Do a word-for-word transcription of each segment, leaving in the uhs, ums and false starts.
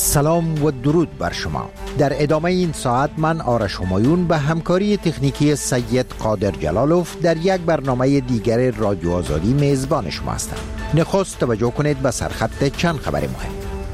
سلام و درود بر شما. در ادامه این ساعت من آرش همایون به همکاری تکنیکی سید قادر جلالوف در یک برنامه دیگر رادیو آزادی میزبان شما هستم. نخست توجه کنید به سرخط چند خبر مهم.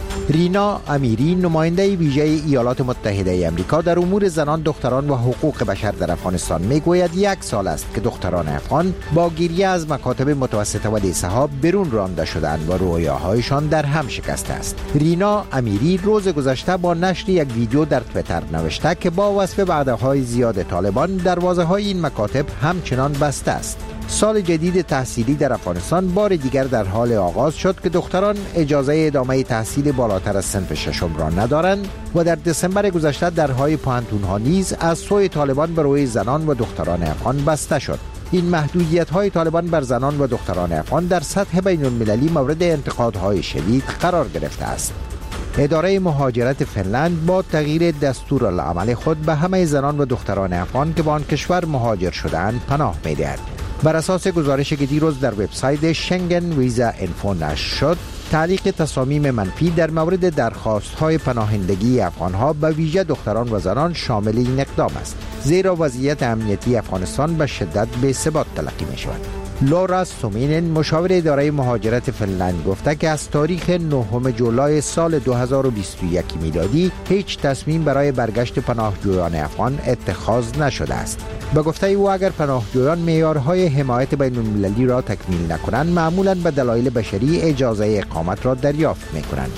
رینا امیری، نماینده ویژه ایالات متحده آمریکا در امور زنان، دختران و حقوق بشر در افغانستان میگوید یک سال است که دختران افغان با گریه از مکاتب متوسطه و لیسه ها برون رانده شدند و رویاهایشان در هم شکسته است. رینا امیری روز گذشته با نشر یک ویدیو در تویتر نوشته که با وصف وعده‌های زیاد طالبان دروازه‌های این مکاتب همچنان بسته است. سال جدید تحصیلی در افغانستان بار دیگر در حال آغاز شد که دختران اجازه ادامه تحصیل بالاتر از صنف ششم را ندارند و در دسامبر گذشته درهای پوهنتون‌ها نیز از سوی طالبان به روی زنان و دختران افغان بسته شد. این محدودیت‌های طالبان بر زنان و دختران افغان در سطح بین‌المللی مورد انتقادهای شدید قرار گرفته است. اداره مهاجرت فنلند با تغییر دستورالعمل خود به همه زنان و دختران افغان که به آن کشور مهاجر شده‌اند پناه می‌دهد. بر اساس گزارشی که دیروز در وبسایت شنگن ویزا انفو نشر شد، تعلیق تصامیم منفی در مورد درخواست‌های پناهندگی افغان‌ها به ویژه دختران و زنان شامل این اقدام است، زیرا وضعیت امنیتی افغانستان به شدت بی‌ثبات تلقی می‌شود. لورا سومینن، مشاور اداره مهاجرت فنلند، گفته که از تاریخ نهم جولای سال دو هزار و بیست و یک میلادی هیچ تصمیم برای برگشت پناهجویان افغان اتخاذ نشده است. به گفته او اگر پناهجویان معیارهای حمایت بین‌المللی را تکمیل نکنند، معمولاً به دلایل بشری اجازه اقامت را دریافت می‌کنند.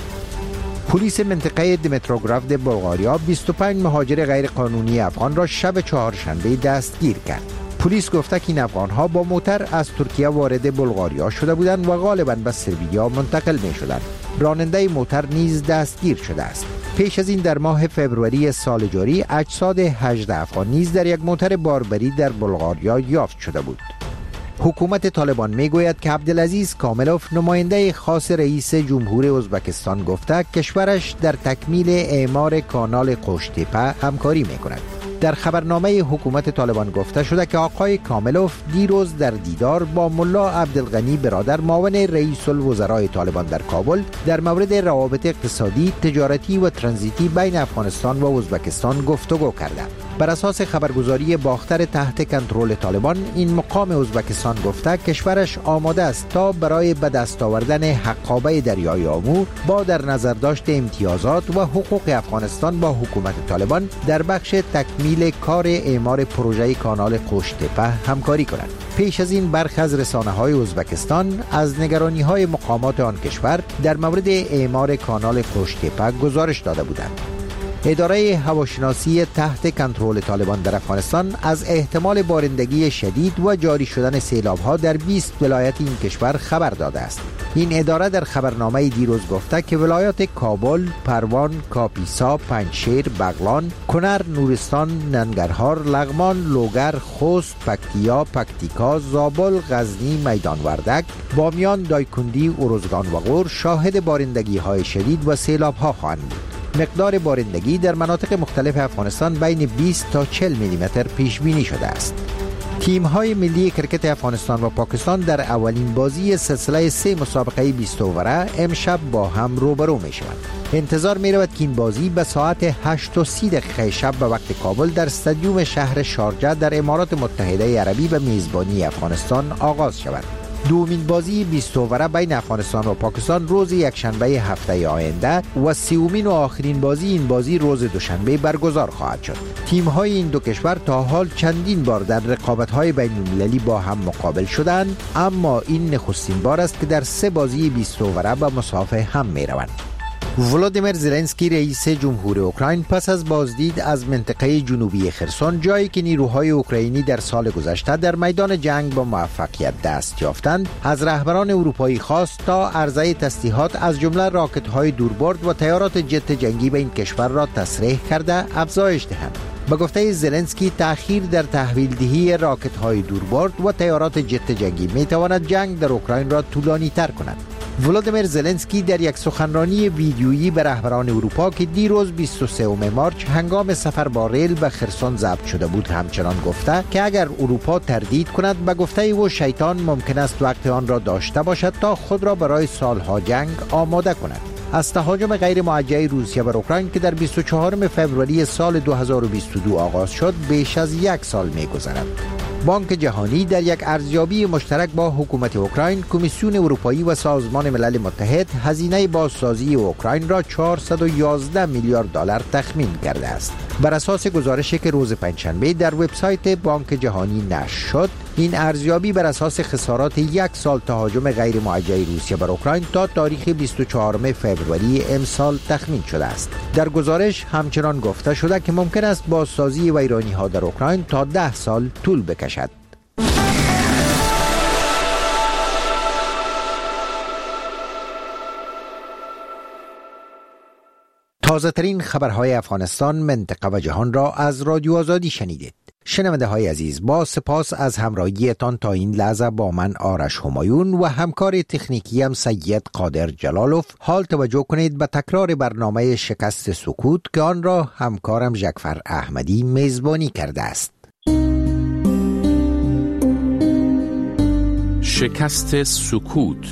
پلیس منطقه دیمیتروگراف در بلغاریا بیست و پنج مهاجر غیرقانونی افغان را شب چهارشنبه دستگیر کرد. پلیس گفته که این افغان‌ها با موتر از ترکیه وارد بلغاریا شده بودند و غالباً به سربیا منتقل می‌شدند. راننده موتر نیز دستگیر شده است. پیش از این در ماه فوریه سال جاری اجساد هجده افغان نیز در یک موتر باربری در بلغاریا یافت شده بود. حکومت طالبان میگوید که عبدالعزیز کاملوف، نماینده خاص رئیس جمهور ازبکستان، گفته کشورش در تکمیل اعمار کانال قوشتیپه همکاری میکند. در خبرنامه حکومت طالبان گفته شده که آقای کاملوف دیروز در دیدار با ملا عبدالغنی برادر، معاون رئیس الوزراء طالبان در کابل، در مورد روابط اقتصادی، تجارتی و ترانزیتی بین افغانستان و ازبکستان گفتگو کرده. بر اساس خبرگزاری باختر تحت کنترل طالبان، این مقام ازبکستان گفته کشورش آماده است تا برای به دست آوردن حقابه دریای آمو با در نظر داشت امتیازات و حقوق افغانستان با حکومت طالبان در بخش تکمیل کار اعمار پروژه کانال قوشتیپه همکاری کنند. پیش از این برخی از رسانه‌های ازبکستان از نگرانی‌های مقامات آن کشور در مورد اعمار کانال قوشتیپه گزارش داده بودند. اداره هواشناسی تحت کنترل طالبان در افغانستان از احتمال بارندگی شدید و جاری شدن سیلاب‌ها در بیست ولایت این کشور خبر داده است. این اداره در خبرنامه دیروز گفته که ولایات کابل، پروان، کاپیسا، پنجشیر، بغلان، کنر، نورستان، ننگرهار، لغمان، لوگر، خوست، پکتیا، پکتیکا، زابل، غزنی، میدان وردک، بامیان، دایکندی، ارزگان و غور شاهد بارندگی‌های شدید و سیلاب‌ها خواهند بود. مقدار بارندگی در مناطق مختلف افغانستان بین بیست تا چهل میلیمتر پیش بینی شده است. تیم‌های ملی کرکت افغانستان و پاکستان در اولین بازی سلسله سه مسابقه بیست اووره امشب با هم روبرو می‌شوند. انتظار می‌رود که این بازی به ساعت هشت و سی دقیقه شب به وقت کابل در استادیوم شهر شارجه در امارات متحده عربی به میزبانی افغانستان آغاز شود. دومین بازی بیست اووره بین افغانستان و پاکستان روز یکشنبه هفته آینده و سومین و آخرین بازی این بازی روز دوشنبه برگزار خواهد شد. تیم‌های این دو کشور تا حال چندین بار در رقابت‌های بین‌المللی با هم مقابل شدند، اما این نخستین بار است که در سه بازی بیست اووره به مسافه هم می‌روند. ولادیمیر زلنسکی، رئیس جمهور اوکراین، پس از بازدید از منطقه جنوبی خرسون، جایی که نیروهای اوکراینی در سال گذشته در میدان جنگ با موفقیت دست یافتند، از رهبران اروپایی خواست تا عرضه تسلیحات از جمله راکت‌های دوربرد و تیارات جت جنگی به این کشور را تسریع کرده افزایش دهند. به گفته زلنسکی، تأخیر در تحویل دهی راکت‌های دوربرد و تیارات جت جنگی می‌تواند جنگ در اوکراین را طولانی‌تر کند. ولادیمیر زلنسکی در یک سخنرانی ویدیویی به رهبران اروپا که دیروز بیست و سوم مارچ هنگام سفر با ریل به خرسون ضبط شده بود همچنان گفته که اگر اروپا تردید کند، به گفته او شیطان ممکن است وقت آن را داشته باشد تا خود را برای سالها جنگ آماده کند. از تهاجم غیر موجه روسیه بر اوکراین که در بیست و چهارم فوریه سال دو هزار و بیست و دو آغاز شد بیش از یک سال می‌گذرد. بانک جهانی در یک ارزیابی مشترک با حکومت اوکراین، کمیسیون اروپایی و سازمان ملل متحد هزینه بازسازی اوکراین را چهارصد و یازده میلیارد دلار تخمین کرده است. بر اساس گزارشی که روز پنجشنبه در وبسایت بانک جهانی نشر شد، این ارزیابی بر اساس خسارات یک سال تهاجم غیر موجه روسیه بر اوکراین تا تاریخ بیست و چهارم فوریه امسال تخمین شده است. در گزارش همچنان گفته شده که ممکن است بازسازی ویرانی‌ها در اوکراین تا ده سال طول بکشد. تازه ترین خبرهای افغانستان، منطقه و جهان را از رادیو آزادی شنیدید. شنونده های عزیز، با سپاس از همراهیتان تا این لحظه با من آرش همایون و همکار تکنیکیم سید قادر جلالوف. حال توجه کنید به تکرار برنامه شکست سکوت که آن را همکارم جعفر احمدی میزبانی کرده است. شکست سکوت.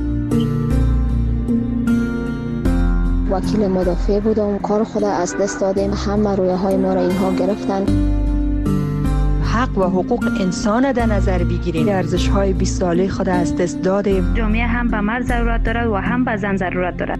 وکیل مدافع بودم، کار خود از دست دادیم، همه رویه های ما را اینها گرفتن. حق و حقوق انسان در نظر بگیریم، ارزش های بیست ساله خود از دست دادیم. جامعه هم به مرد ضرورت داره و هم به زن ضرورت داره.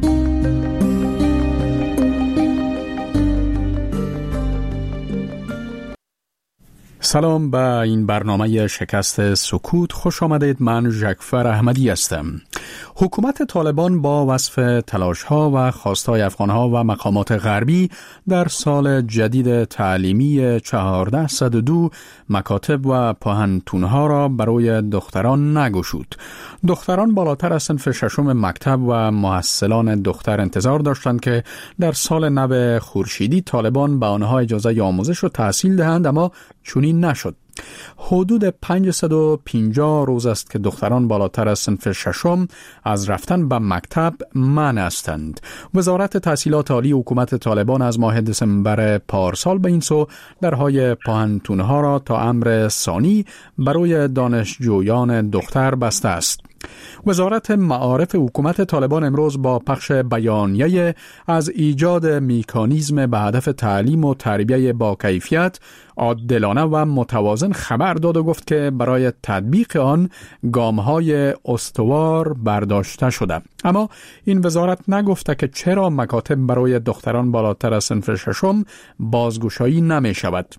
سلام، به این برنامه شکست سکوت خوش آمدید. من جعفر احمدی هستم. حکومت طالبان با وصف تلاش‌ها و خواستهای افغان‌ها و مقامات غربی در سال جدید تعلیمی چهارده صد و دو مکاتب و پوهنتون‌ها را برای دختران نگشود. دختران بالاتر از صنف ششم مکتب و محصلان دختر انتظار داشتند که در سال نو خورشیدی طالبان به آنها اجازه آموزش و تحصیل دهند، اما چنین نشد. حدود پانصد و پنجاه روز است که دختران بالاتر از صنف ششم از رفتن به مکتب منع هستند. وزارت تحصیلات عالی حکومت طالبان از ماه دسامبر پارسال به این سو درهای پوهنتون‌ها را تا امر ثانی برای دانشجویان دختر بسته است. وزارت معارف حکومت طالبان امروز با پخش بیانیه از ایجاد مکانیزم به هدف تعلیم و تربیت با کیفیت، عادلانه و متوازن خبر داد و گفت که برای تطبیق آن گام‌های استوار برداشته شده. اما این وزارت نگفته که چرا مکاتب برای دختران بالاتر از صنف ششم بازگشایی نمی شود.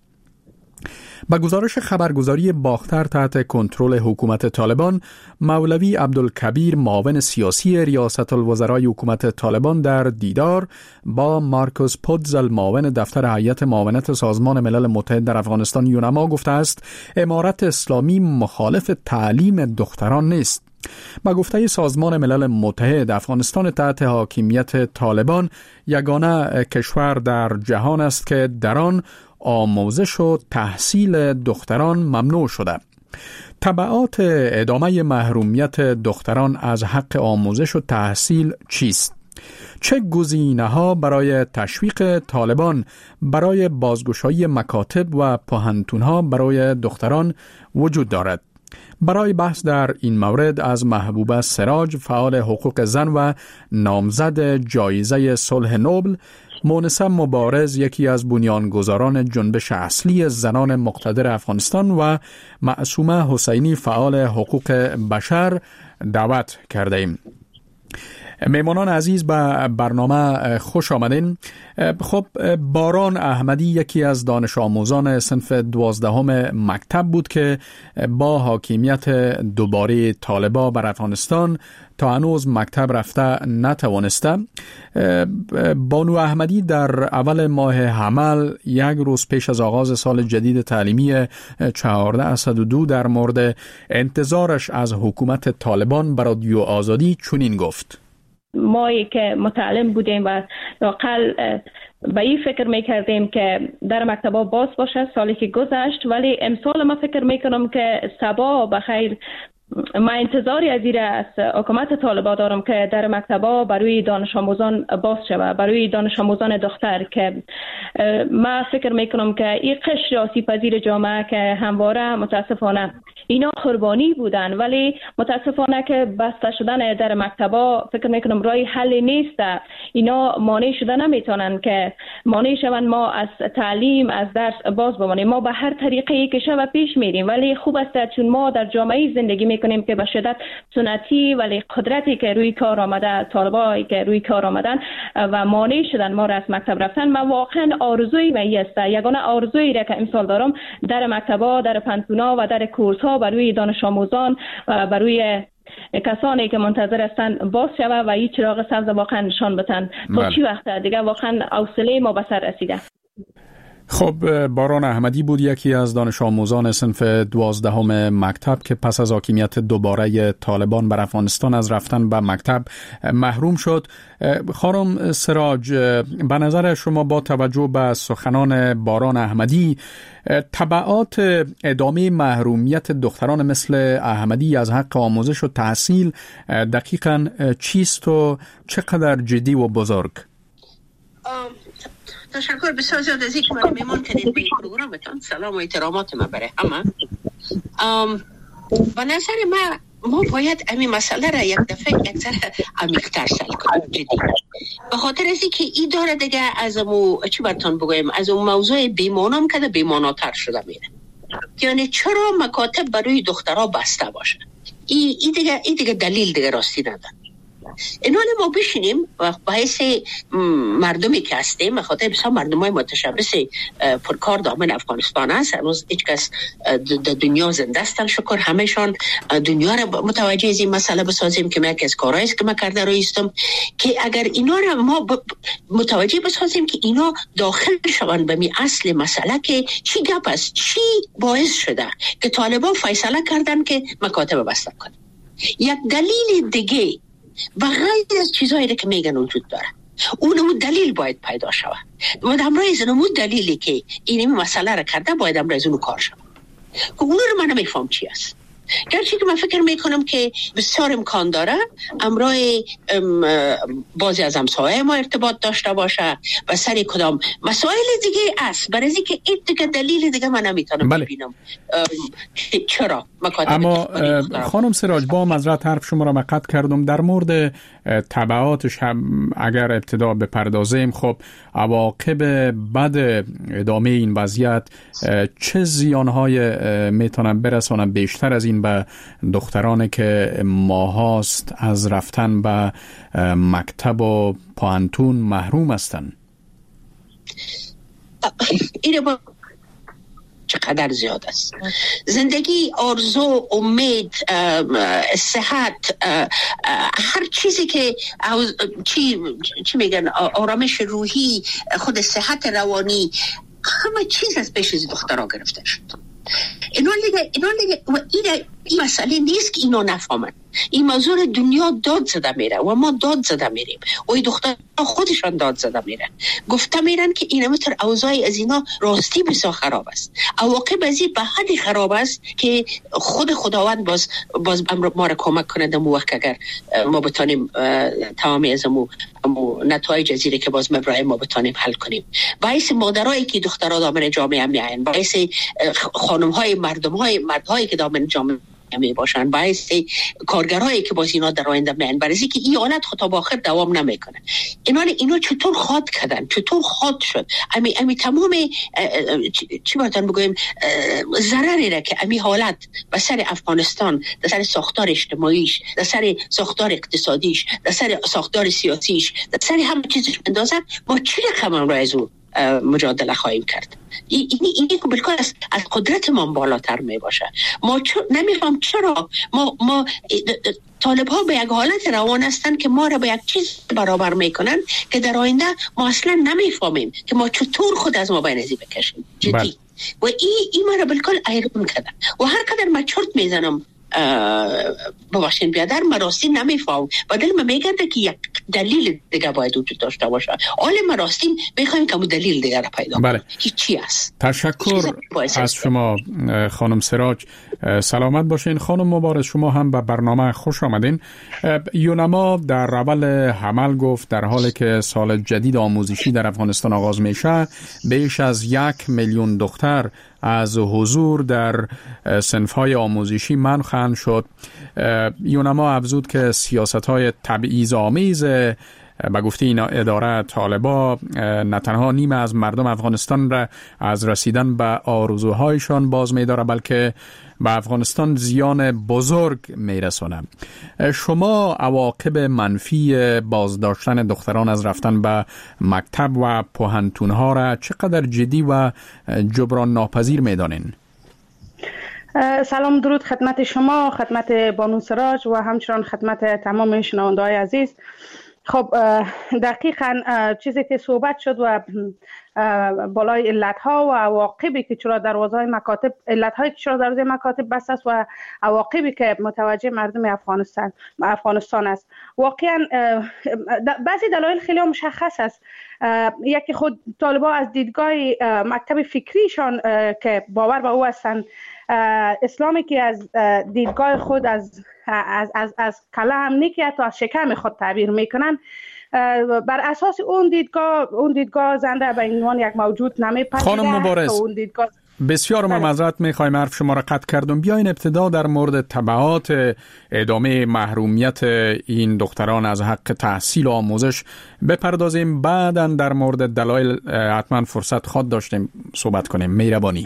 با گزارش خبرگزاری باختر تحت کنترل حکومت طالبان، مولوی عبدالکبیر معاون سیاسی ریاست الوزرای حکومت طالبان در دیدار با مارکوس پودزل معاون دفتر هیئت معاونت سازمان ملل متحد در افغانستان یونما گفته است امارت اسلامی مخالف تعلیم دختران نیست. با گفته سازمان ملل متحد، افغانستان تحت حاکمیت طالبان یگانه کشور در جهان است که در آن آموزش و تحصیل دختران ممنوع شده. تبعات ادامه محرومیت دختران از حق آموزش و تحصیل چیست؟ چه گزینه‌ها برای تشویق طالبان برای بازگشایی مکاتب و پوهنتون‌ها برای دختران وجود دارد؟ برای بحث در این مورد از محبوبه سراج، فعال حقوق زن و نامزد جایزه صلح نوبل، مونسه مبارز، یکی از بنیانگذاران جنبش اصلی زنان مقتدر افغانستان، و معصومه حسینی، فعال حقوق بشر دعوت کرده ایم. میمانان عزیز به برنامه خوش آمدین. خب، باران احمدی یکی از دانش آموزان صنف دوازدهم مکتب بود که با حاکمیت دوباره طالبا بر افغانستان تا هنوز مکتب رفته نتوانسته. بانو احمدی در اول ماه حمل، یک روز پیش از آغاز سال جدید تعلیمی چهارده صد و دو، در مورد انتظارش از حکومت طالبان بر رادیو آزادی چنین گفت: مایی که متعلم بودیم و واقعا به این فکر میکردیم که در مکتبا باز باشه سالی که گذشت، ولی امسال ما فکر میکنم که سبا بخیر. من انتظاری از این از حکومت طالبان دارم که در مکتبا برای دانش آموزان باز شود، برای دانش آموزان دختر، که من فکر میکنم که این قشر آسیب پذیر جامعه که همواره متاسفانه اینا قربانی بودن، ولی متاسفانه که بسته شدن در مکتبا فکر میکنم رای حل نیست. اینا مانع شده نمیتونن که مانع شوند ما از تعلیم از درس باز بمانیم. ما به هر طریقی که شوه پیش میریم، ولی خوب است چون ما در جامعه زندگی میکنیم که به شدت سنتی، ولی قدرتی که روی کار آمده، طالبایی که روی کار آمدن و مانع شدن ما را از مکتب رفتن. من واقعا آرزوی من است، یگانه آرزویی را که امسال دارم در مکتبا، در پانتونا و در کورس ها برای دانش آموزان و برای کسانی که منتظر هستند باز شود و این چراغ سبز واقعا نشان بدن. تا چی وقت دیگه واقعا حوصله ما به سر رسیده. خب باران احمدی بود یکی از دانش آموزان صنف دوازدهم مکتب که پس از حاکمیت دوباره طالبان بر افغانستان از رفتن به مکتب محروم شد. خانم سراج، به نظر شما با توجه به سخنان باران احمدی تبعات ادامه محرومیت دختران مثل احمدی از حق آموزش و تحصیل دقیقاً چیست و چقدر جدی و بزرگ؟ تشکر بسیار زیاد از اینکه من میمان کنید به این پروگرامتان. سلام و احترامات من برای همه. به نظر من ما باید همین مسئله را یک دفعه یک ذره عمیق‌تر سل کنیم جدی، به خاطر از اینکه این داره دیگه از مو چی براتون بگویم از اون موضوع بیمانم که بیماناتر شده میره. یعنی چرا مکاتب برای دخترها بسته باشه؟ این ای دیگه ای دیگه دلیل دیگه راستی نداره. اینال ما بشینیم و با حیث مردمی که هستیم، به خاطر بسیار مردمای متشبث پرکار دامن افغانستان هست، هنوز هیچ کس در دنیا زنده هستن شکر، همهشان دنیا را متوجه از این مسئله بسازیم که من یکی از کارهایی است که من کرده رویستم که اگر اینا را ما متوجه بسازیم که اینا داخل شوند به می اصل مسئله که چی گپ است، چی باعث شده که طالبان فیصله کردن که مکاتب بسته کنن. یک دلیل دیگه و غیر از چیزایی که میگن وجود داره، اونمون دلیل باید پیدا شود. باید امروز اونمون دلیلی که این مسئله را کرده باید امروز اونو کار شود که اونو رو من نمیفهم چی است. گرچه که من فکر میکنم که بسیار امکان داره امروز بعضی از همسایه ما ارتباط داشته باشه و سری کدام مسائل دیگه است، برای اینکه این دیگه دلیل دیگه من نمیتونم بله. ببینم چرا مکاتب. اما خانم سراج، با معذرت حرف شما را قطع کردم. در مورد تبعاتش هم اگر ابتدا بپردازیم، خب عواقب بد ادامه این وضعیت چه زیانهای میتونن برسانن بیشتر از این به دخترانی که ماهاست از رفتن به مکتب و پانتون محروم هستن؟ اینه با چقدر زیاد است. زندگی، آرزو، امید، صحت، هر چیزی که چی چی میگن آرامش روحی، خود صحت روانی، همه چیز از پیش از دخترها گرفته شد. اینا دیگه اینا دیگه و این این مسئله نیست که اینا نفهمن. این موضوع دنیا داد زده میره و ما داد زده میریم و این دختر خودشان داد زده میرن، گفته میرن که این متر اوضاع از اینا راستی بسیار خراب است. عواقب از این به حدی خراب است که خود خداوند باز باز ما را کمک کنه در وقت اگر ما بتانیم تمامی از مو نتایج ازیره که باز مبرای ما بتانیم حل کنیم. باعث مادرایی که دخترها دامن جامعه میاین، باعث خانم‌های مردم‌های مردهایی که دامن جامعه می باشن، باعث کارگرایی که باز اینا در آینده میان، برای اینکه این حالت خود تا آخر دوام نمیکنه. اینا اینا چطور خاط کردن، چطور خاط شد امی امی تمام چی باتون بگویم ضرری را که امی حالت به سر افغانستان، در سر ساختار اجتماعیش، در سر ساختار اقتصادیش، در سر ساختار سیاسیش، در سر همه چیزش اندازن، ما چی رقم را از اون مجادله خواهیم کرد. این این که بالکل از از قدرت ما بالاتر می باشه. ما چ... نمیفهم چرا ما ما طالب ها به یک حالت روان هستند که ما را به یک چیز برابر میکنن که در آینده ما اصلا نمیفهمیم که ما چطور خود از ما بینزی بکشیم جدی بله. و این این ما را بالکل ایران کردن و هر قدر من چرت میزنم ببخشید بیادر مراستی نمیفهم و دل من میگرده که یک دلیل دیگه باید وجود داشته باشه. حال مراستی میخوایم که دلیل دیگه را پیدا کنیم بله. که چی است. تشکر از شما خانم سراج. سلامت باشین. خانم مبارز، شما هم به برنامه خوش آمدین. یونما در اول حمل گفت در حالی که سال جدید آموزشی در افغانستان آغاز میشه بیش از یک میلیون دختر از حضور در صنف‌های آموزشی منع خواهند شد. یونما افزود که سیاست‌های تبعیض‌آمیز به گفته این اداره طالبا نه تنها نیمه از مردم افغانستان را از رسیدن به آرزوهایشان باز می‌داره، بلکه به افغانستان زیان بزرگ می‌رسونه. شما عواقب منفی بازداشتن دختران از رفتن به مکتب و پوهنتون‌ها را چقدر جدی و جبران ناپذیر می‌دانین؟ سلام درود خدمت شما، خدمت بانو سراج و همچنان خدمت تمام شنونده‌های عزیز. خب دقیقاً چیزی که صحبت شد و بالای علتها و عواقبی که چرا دروازه‌های مکاتب علت‌هایی که چرا دروازه مکاتب بسته است و عواقبی که متوجه مردم افغانستان افغانستان است. واقعاً بعضی دلایل خیلی مشخص است. یکی خود طالبان از دیدگاه مکتب فکریشان که باور به او هستند، اسلامی که از دیدگاه خود از از از از کلام نیکی حتی از شکم خود تعبیر میکنن، بر اساس اون دیدگاه اون دیدگاه زنده به عنوان یک موجود نمیپذیره. خانم مبارز، اون دیدگاه بسیار ما معذرت میخوایم حرف شما را قطع کردم. بیاین ابتدا در مورد تبعات ادامه محرومیت این دختران از حق تحصیل و آموزش بپردازیم، بعداً در مورد دلایل حتما فرصت خود داشتیم صحبت کنیم. مهربانی.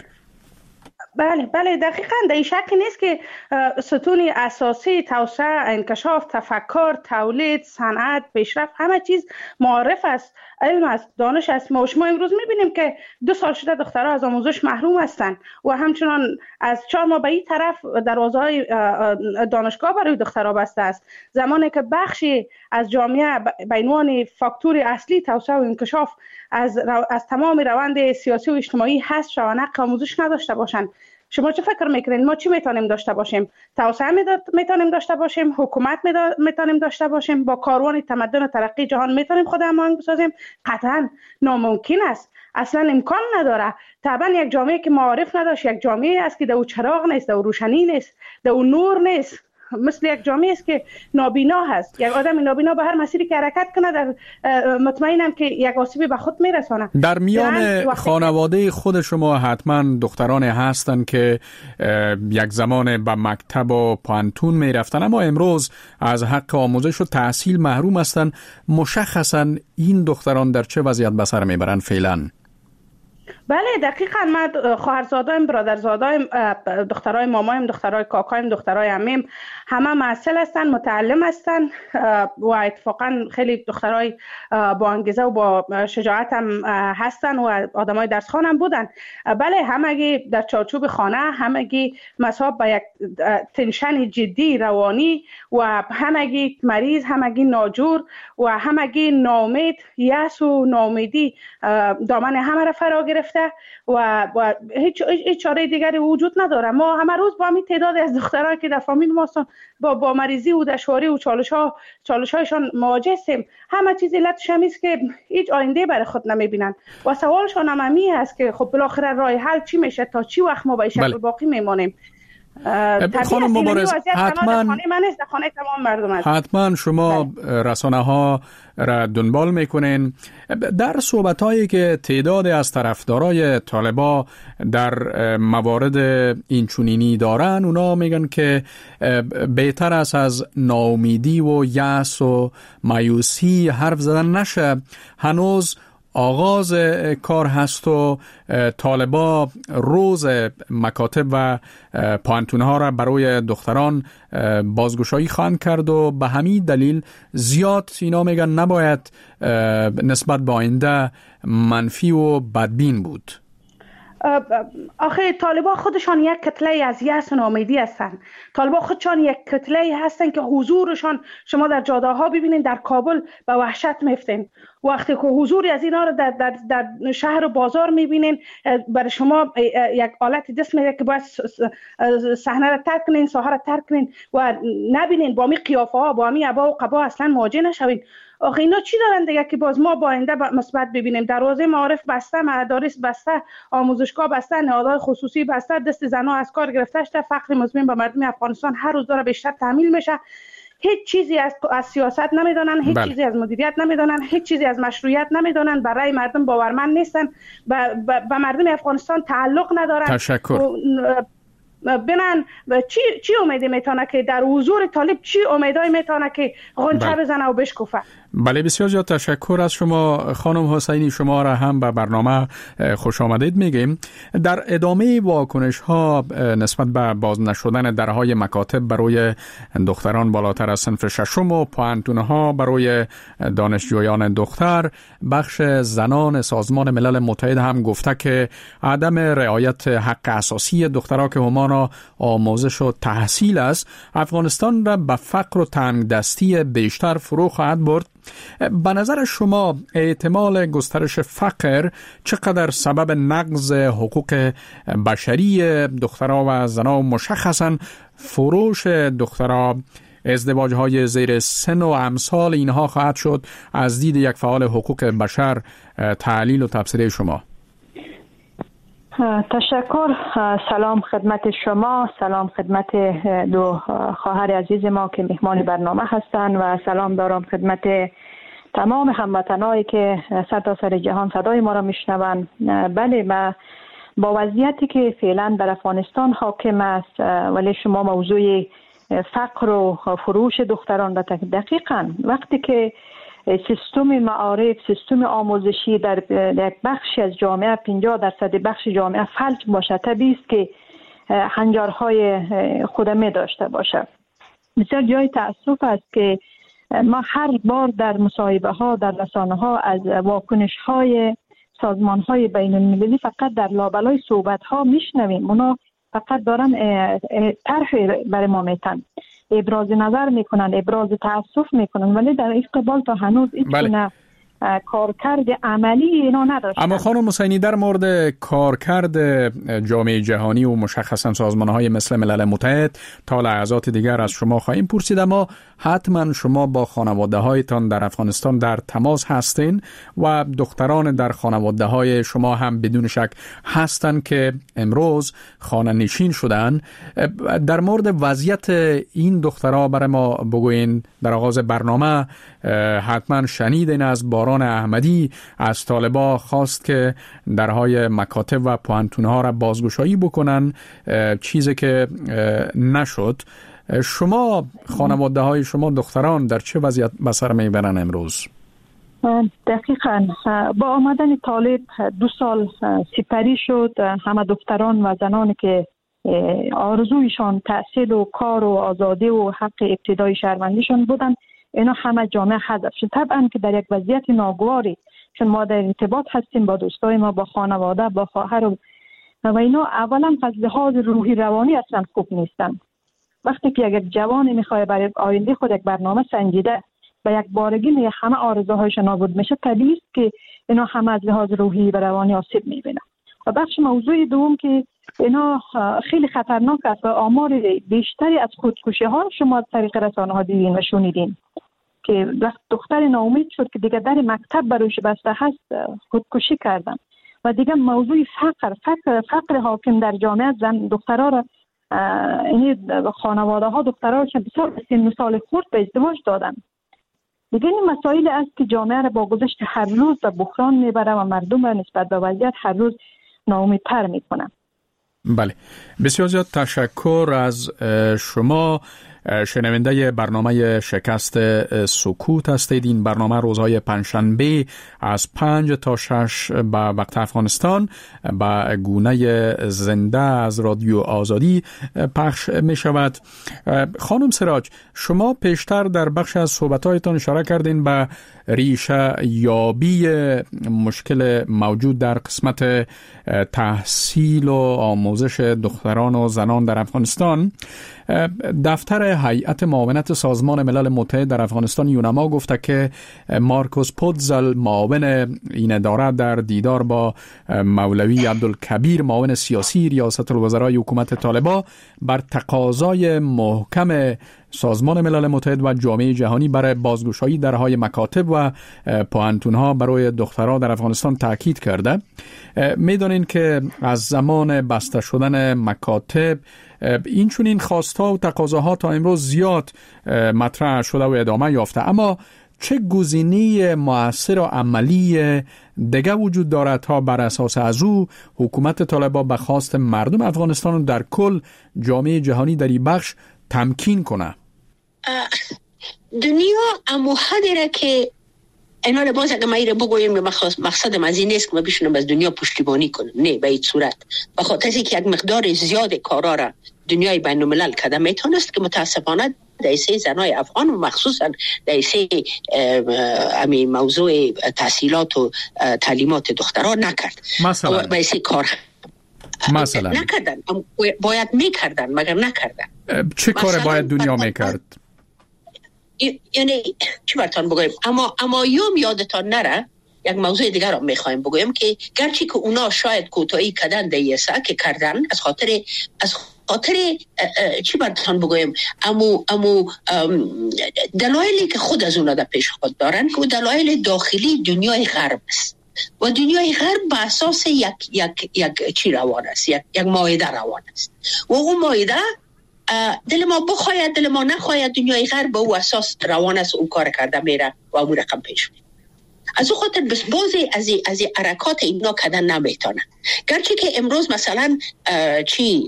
بله بله دقیقاً در این شکی نیست که ستون اساسی توسعه، انکشاف، تفکر، تولید، صنعت، پیشرفت همه چیز معرف است، علم است، دانش است. ما شما امروز می‌بینیم که دو سال شده دخترها از آموزش محروم هستند و همچنان از چهار ماه به این طرف دروازه‌های دانشگاه برای دخترها بسته است، زمانی که بخشی از جامعه به عنوان فاکتور اصلی توسعه و انکشاف از از تمام روند سیاسی و اجتماعی حذف شوند و حق آموزش نداشته باشند. شما چه فکر میکنین ما چی میتونیم داشته باشیم؟ توسعه میتونیم داشته باشیم، حکومت میتونیم داشته باشیم، با کاروان تمدن و ترقی جهان میتونیم خود هماهنگ بسازیم؟ قطعا ناممکن است، اصلا امکان نداره. طبعا یک جامعه که معارف نداشت یک جامعه است که در او چراغ نیست، در او روشنی نیست، در او نور نیست. مثل یک جامعه است که نابینا هست. یک آدم نابینا به هر مسیری که حرکت کنه در مطمئنم که یک آسیبی به خود میرسونه. در میان خانواده خود شما حتما دخترانی هستن که یک زمان به مکتب و پانتون میرفتن اما امروز از حق آموزش و تحصیل محروم هستن. مشخصا این دختران در چه وضعیت به سر میبرن فعلا؟ بله دقیقاً من خواهرزادایم، برادرزادایم، دخترای مامایم، دخترای کاکایم، دخترای عمیم همه معسل هستن، متعلم هستن و اتفاقاً خیلی دخترای با انگیزه و با شجاعت هم هستن و آدمای درس خوان هم بودن. بله همگی در چارچوب خانه، همگی مصاب به یک تنشن جدی روانی و همگی مریض، همگی ناجور و همگی ناامید، یأس و ناامیدی دامن همه را فرا گرفته و, و هیچ هیچ چاره دیگری وجود نداره. ما همه روز با همین تعداد از دختران که در فامیل ما هستن با با مریضی و دشواری و چالش ها چالش هایشان مواجه هستیم. همه چیز علتش همین است که هیچ آینده برای خود نمیبینن و سوالشان هم همین است که خب بالاخره راه حل چی میشه، تا چی وقت ما با این شکل باقی میمانیم؟ خانم مبارز حتما حتما شما رسانه ها را دنبال میکنین. در صحبت هایی که تعداد از طرفدارای طالبا در موارد اینچنینی دارن، اونا میگن که بهتر است از ناامیدی و یأس و مایوسی حرف زدن نشه. هنوز آغاز کار هست و طالبا روز مکاتب و پانتونها را برای دختران بازگشایی خواهند کرد و به همین دلیل زیاد اینا میگن نباید نسبت به آینده منفی و بدبین بود. آخه طالبان خودشان یک کتله از یأس و ناامیدی هستند. طالبان خودشان یک کتله هستند که حضورشان شما در جاده ها ببینید در کابل به وحشت میفتین. وقتی که حضوری از اینا رو در, در, در شهر و بازار میبینین برای شما یک حالت دست میده که باید صحنه رو ترک کنین، ساحه رو ترک کنین و نبینین با می قیافه ها با می عبا و قبا اصلا مواجه نشوین. آخه اینا چی دارن دیگه که باز ما با آینده مثبت ببینیم؟ دروازه معارف بسته، مدارس بسته، آموزشگاه بسته، نهادهای خصوصی بسته، دست زنها از کار گرفته شده، فقر مزمن به مردم افغانستان هر روز داره بیشتر تحمیل میشه. هیچ چیزی از از سیاست نمیدونن، هیچ بله. چیزی از مدیریت نمیدونن، هیچ چیزی از مشروعیت نمیدونن، برای مردم باورمند نیستن، به مردم افغانستان تعلق ندارن. تشکر. ببینن چی چی امیدی میتونه که در حضور طالب چی امیدای میتونه که غنچه بله. بزنه و بشکوفه. بله بسیار زیاد تشکر از شما خانم حسینی. شما را هم به برنامه خوش آمدید میگیم. در ادامه واکنش ها نسبت به باز نشدن درهای مکاتب برای دختران بالاتر از صنف ششم و پوانتون ها برای دانشجویان دختر، بخش زنان سازمان ملل متحد هم گفته که عدم رعایت حق اساسی دخترها که همان آموزش و تحصیل است، افغانستان را به فقر و تنگ دستی بیشتر فرو خواهد برد. به نظر شما احتمال گسترش فقر چقدر سبب نقض حقوق بشری دخترها و زنها، مشخصاً فروش دخترها، ازدواج های زیر سن و امثال اینها خواهد شد؟ از دید یک فعال حقوق بشر تحلیل و تبصره شما. تشکر. سلام خدمت شما، سلام خدمت دو خواهر عزیز ما که مهمان برنامه هستند و سلام دارم خدمت تمام هموطنایی که سرتاسر جهان صدای ما را میشنوند. بله، ما با وضعیتی که فعلا در افغانستان حاکم است، ولی شما موضوع فقر و فروش دختران را دقیقاً وقتی که سیستم معارف، سیستم آموزشی در یک بخشی از جامعه پنجاه درصد بخش جامعه فلج باشه، طبیعی است که هنجارهای خودمه داشته باشه. بسیار جای تأسف است که ما هر بار در مصاحبه ها در رسانه ها از واکنش های سازمان های بین المللی فقط در لابلای صحبت ها میشنویم. اونا فقط دارن طرح برای ما میتن، ابراز نظر میکنن، ابراز تأسف میکنن، ولی در این قبال تا هنوز هیچ گونه کارکرد عملی اینا نداشتن. اما خانم حسینی، در مورد کارکرد جامعه جهانی و مشخصا سازمان‌های مثل ملل متحد تا لحظات دیگر از شما خواهیم پرسید، اما حتما شما با خانواده‌هایتان در افغانستان در تماس هستین و دختران در خانواده‌های شما هم بدون شک هستند که امروز خانه نشین شدن. در مورد وضعیت این دخترها برای ما بگوین. در آغاز برنامه حتما شنیدین از باران احمدی از طالبا خواست که درهای مکاتب و پوانتون‌ها را بازگشایی بکنن، چیزی که نشد. شما خانواده های شما دختران در چه وضعیت به سر میبرن امروز؟ دقیقاً با آمدن طالب دو سال سپری شد. همه دختران و زنانی که آرزویشان تحصیل و کار و آزادی و حق ابتدای شهروندیشان بودن، اینا همه جامعه حذف شد. طبعا که در یک وضعیت ناگواری، چون ما در ارتباط هستیم با دوستای ما، با خانواده، با خواهر و و اینا اولا از لحاظ روحی روانی اصلا خوب نیستن. وقتی که یک جوانی میخواد برای آینده خود یک برنامه سنجیده و یک بارگی می همه آرزوهایش نابود میشه، طبیعی است که اینا همه از لحاظ روحی و روانی آسیب میبینن. و بخش موضوع دوم که اینا خیلی خطرناک است و آمار بیشتری از خودکشی ها شما از طریق رسانه ها دیدین و شنیدین که وقت دختر ناامید شد که دیگه در مکتب بروش بسته هست خودکشی کردن. و دیگه موضوع فقر فقر فقر حاکم در جامعه، زن دخترها را این خانواده ها دخترها را که بسیار سن سال خورد به ازدواج دادن. دیگه این مسائل است که جامعه را با گذشت هر روز به بحران میبره و مردم را نسبت به وضعیت هر روز ناامیدتر میکنن. بله، بسیار زیاد تشکر از شما. شنونده برنامه شکست سکوت هستید. این برنامه روزهای پنجشنبه از پنج تا شش به وقت افغانستان به گونه زنده از رادیو آزادی پخش می شود. خانم سراج، شما پیشتر در بخش از صحبت‌هایتان اشاره کردین به ریشه یابی مشکل موجود در قسمت تحصیل و آموزش دختران و زنان در افغانستان. دفتر هیئت معاونت سازمان ملل متحد در افغانستان یونما گفته که مارکوس پودزل معاون این اداره در دیدار با مولوی عبدالکبیر معاون سیاسی ریاست الوزرای حکومت طالبان بر تقاضای محکم سازمان ملل متحد و جامعه جهانی برای بازگشایی درهای مکاتب و پوهنتون‌ها برای دخترها در افغانستان تاکید کرده. می‌دانین که از زمان بسته شدن مکاتب این چون این خواست‌ها و تقاضاها تا امروز زیاد مطرح شده و ادامه یافته، اما چه گزینه مؤثر و عملی دیگه وجود دارد تا بر اساس از او حکومت طالبان به خواست مردم افغانستان و در کل جامعه جهانی در این بخش تمکین کنه؟ دنیا امو حدیره که اینا باز اگه ما ایره بگویم مقصدم از این نیست که ما بشونم از دنیا پشتیبانی کنم، نه به این صورت. بخاطر از اینکه یک مقدار زیاد کارا را دنیای بین الملل کده میتونست که متاسفانه دایسه زنای افغان و مخصوصا دایسه امی موضوع تحصیلات و تعلیمات دخترها نکرد. مثلا دایسه کار مثلا نکردن، باید میکردن مگر نکردن. چه کار باید دنیا میکرد؟ یعنی چی براتون بگویم، اما اما یوم یادتان نره یک موضوع دیگر رو میخوایم بگویم که گرچه که اونا شاید کوتاهی کردن دیسا که کردن از خاطر از خاطر چی براتون بگویم امو امو دلایلی که خود از اونا در پیش خود دارن که دلایل داخلی دنیای غرب است و دنیای غرب به اساس یک یک یک چی روان است، یک یک معاهده روان است و اون معاهده دل ما بخواید دل ما نخواید دنیای غرب به او اساس روان است، اون کار کرده میره و اون رقم پیش میره. از اون خاطر بس بازی از از حرکات اینا کردن نمیتونن. گرچه که امروز مثلا چی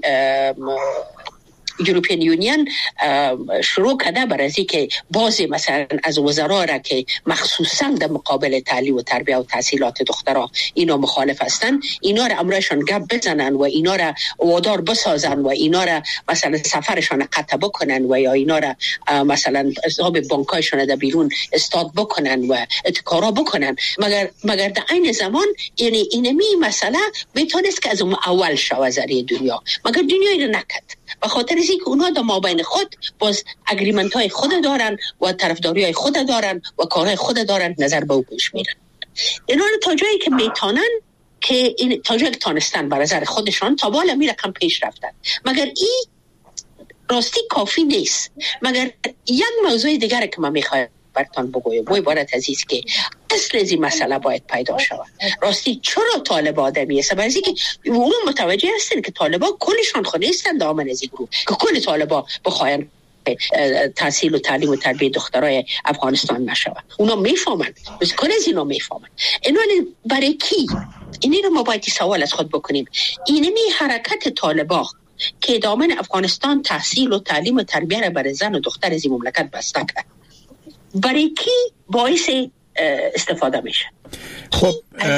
یوروپیان یونین شروع کرده بر از اینکه بعضی مثلا از وزرا را که مخصوصا در مقابل تعلیم و تربیت و تحصیلات دخترها اینا مخالف هستن، اینا را امرشان گپ بزنن و اینا را وادار بسازن و اینا را مثلا سفرشان قطع بکنن و یا اینا را مثلا حساب بانکایشان در بیرون استاد بکنن و اتکارا بکنن، مگر مگر در عین زمان یعنی اینمی مسئله میتونست که از اول شو زری دنیا، مگر دنیای را نکرد. به خاطر اینکه اونا در مابین خود باز اگریمنت های خود دارن و طرفداری های خود دارن و کارهای خود دارن، نظر به او پیش میرن. اینا رو تا جایی که میتونن که این تا جایی که تانستن بر نظر خودشان تا بالا می رقم پیش رفتن، مگر این راستی کافی نیست. مگر یک موضوع دیگر که من میخوایم براتون بگویم و عبارت عزیز که اصل از این مسئله باید پیدا شود. راستی چرا طالب آدمی است؟ برای اینکه اون متوجه هستن که طالبا کلشان خود نیستن دامن از این گروه که کل طالبا بخواین تحصیل و تعلیم و تربیت دخترای افغانستان نشود. اونا میفهمن، بس کل از اینا میفهمن. اینا برای کی؟ اینی رو ما باید سوال از خود بکنیم. اینمی حرکت طالبا که دامن افغانستان تحصیل و تعلیم و تربیت را برای زن و دختر از این مملکت بسته کرد، برای کی باعث استفاده میشه؟ خب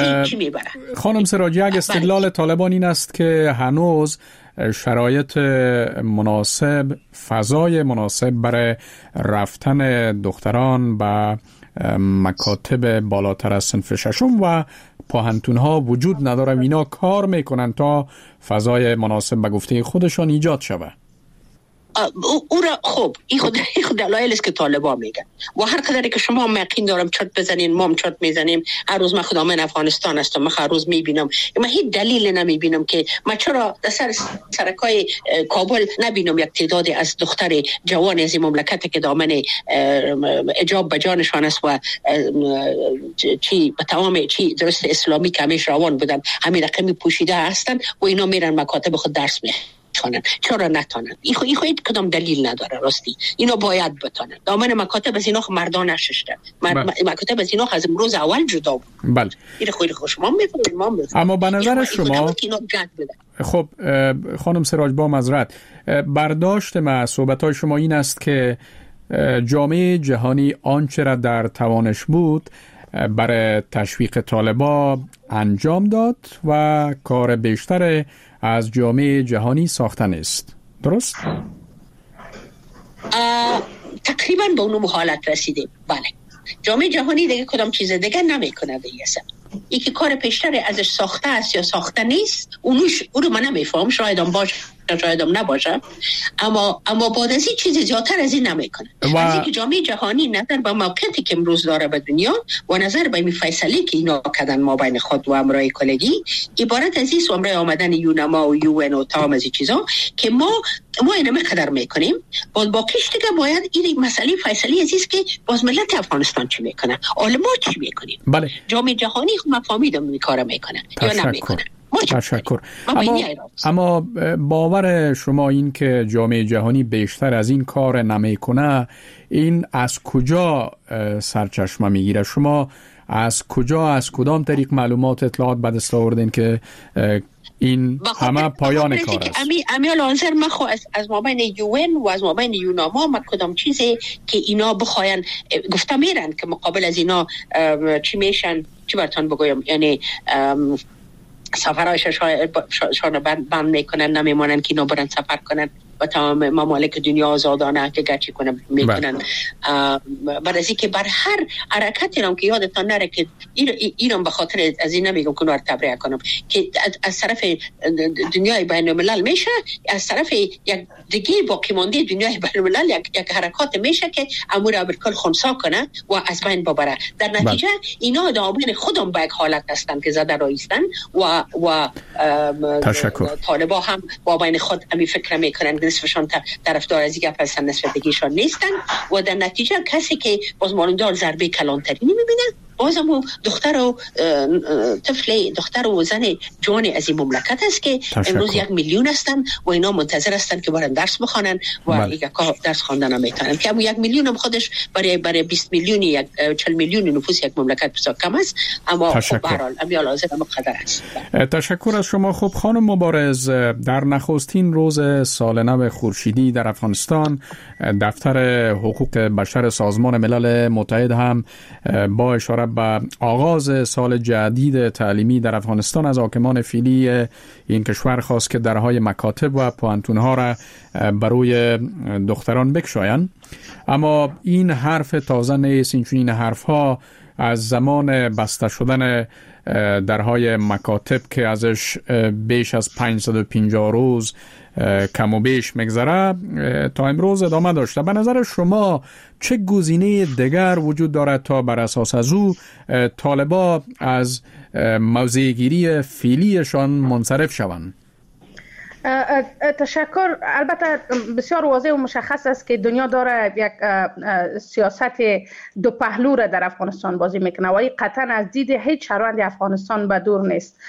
خانم سراجی، اگه استدلال طالبان این است که هنوز شرایط مناسب، فضای مناسب برای رفتن دختران به مکاتب بالاتر از صنف ششم و پوهنتون‌ها وجود نداره، اینا کار میکنن تا فضای مناسب به گفته خودشان ایجاد شود. او را خب این خود این خود دلایل است که طالبان میگن و هر قدری که شما یقین دارم چرت بزنین ما هم چرت میزنیم. هر روز من خودم من افغانستان هستم، من هر روز میبینم، من هیچ دلیل نمیبینم که ما چرا در سر سرکای کابل نبینم یک تعدادی از دختر جوان از این مملکت که دامن حجاب به جانشان است و چی به تمام چی درست اسلامی که همیشه روان بودن همین رقمی پوشیده هستن و اینا میرن مکاتب خود درس میخونن. چرا نتونن؟ این خو این خو کدام دلیل نداره. راستی اینا باید بتونن. دامن مکاتب از اینا مردان نششته. مکاتب از اینا از امروز اول جدا بود. بله. این خو خوش ما میفهمیم ما میفهمیم. اما به نظر شما خب خانم سراج با معذرت برداشت ما صحبت‌های شما این است که جامعه جهانی آنچه را در توانش بود برای تشویق طالبا انجام داد و کار بیشتر از جامعه جهانی ساختن است. درست؟ تقریبا به اون حالت رسیدیم. بله. جامعه جهانی دیگه کدام چیز دیگه نمیکنه دیگه. یکی کار پیشتر ازش ساخته است یا ساخته نیست، اونوش اون رو من نمیفهم. شاید هم باش شاید هم نباشه، اما اما بعد از این چیزی زیادتر از این نمیکنه. و... از اینکه جامعه جهانی نظر به موقعیتی که امروز داره به دنیا و نظر به این فیصله که اینا کردن ما بین خود و امرای کلگی عبارت از این امرای آمدن یونما و یو ان و تمام از این چیزا که ما ما اینو مقدر میکنیم. باز با کش دیگه باید این مسئله فیصله عزیز که باز ملت افغانستان چی میکنه، حالا ما چی میکنیم. بله. جامعه جهانی خود فهمیدم این کارو میکنه یا نمیکنه. تشکر. اما, اما باور شما این که جامعه جهانی بیشتر از این کار نمیکنه، این از کجا سرچشمه میگیره؟ شما از کجا، از کدام طریق معلومات اطلاعات به دست آوردین که این همه پایان کار است؟ امی امی الانظر ما خو از از مابین یوئن و از مابین یوناما ما کدام چیزی که اینا بخواین گفته میرن که مقابل از اینا چی میشن، چی براتون بگویم، یعنی سفرهایش شان بند, بند میکنن، نمیمانن که اینا برن سفر کنن و تمام ممالک دنیا آزادانه که گچی کنن میکنن. برای که بر هر حرکتی هم که یادتان نره که ایران به خاطر از این نمیگم که نوار تبریه کنم که از طرف دنیای بین الملل میشه، از طرف یک دیگه باقی مانده دنیای بین الملل یک, یک حرکات میشه که امور ابرکل خونسا کنه و از بین ببره. در نتیجه اینا دامین خودم به یک حالت هستن که زده رایستن و و طالبا هم با بین خود امی فکر میکنن نصفشان طرفدار از این گپ هستن، نصف دیگهشان نیستن و در نتیجه کسی که باز مالندار ضربه کلانتری نمیبینه، بازم دختر و طفل دختر و زن جوان از این مملکت است که امروز یک میلیون هستن و اینا منتظر هستن که برن درس بخوانن و یک درس خواندن هم میتونن که همون یک میلیون هم خودش برای برای بیست میلیونی یک چهل میلیون نفوس یک مملکت بسیار کم است، اما خب به هر حال امی لازم مقدر است. تشکر از شما. خب خانم مبارز، در نخستین روز سال نو خورشیدی در افغانستان دفتر حقوق بشر سازمان ملل متحد هم با اشاره به آغاز سال جدید تعلیمی در افغانستان از حاکمان فعلی این کشور خواست که درهای مکاتب و پوانتونها را برای دختران بگشایند. اما این حرف تازه نیست. این حرف ها از زمان بسته شدن درهای مکاتب که ازش بیش از پانصد و پنجاه روز کم و بیش مگذره تا امروز ادامه داشته. به نظر شما چه گزینه دیگر وجود دارد تا بر اساس از او طالبا از موضع‌گیری فعلیشان منصرف شوند؟ تشکر. البته بسیار واضح و مشخص است که دنیا داره یک سیاست دو پهلو را در افغانستان بازی میکنه و این قطعا از دید هیچ شهروند افغانستان به دور نیست.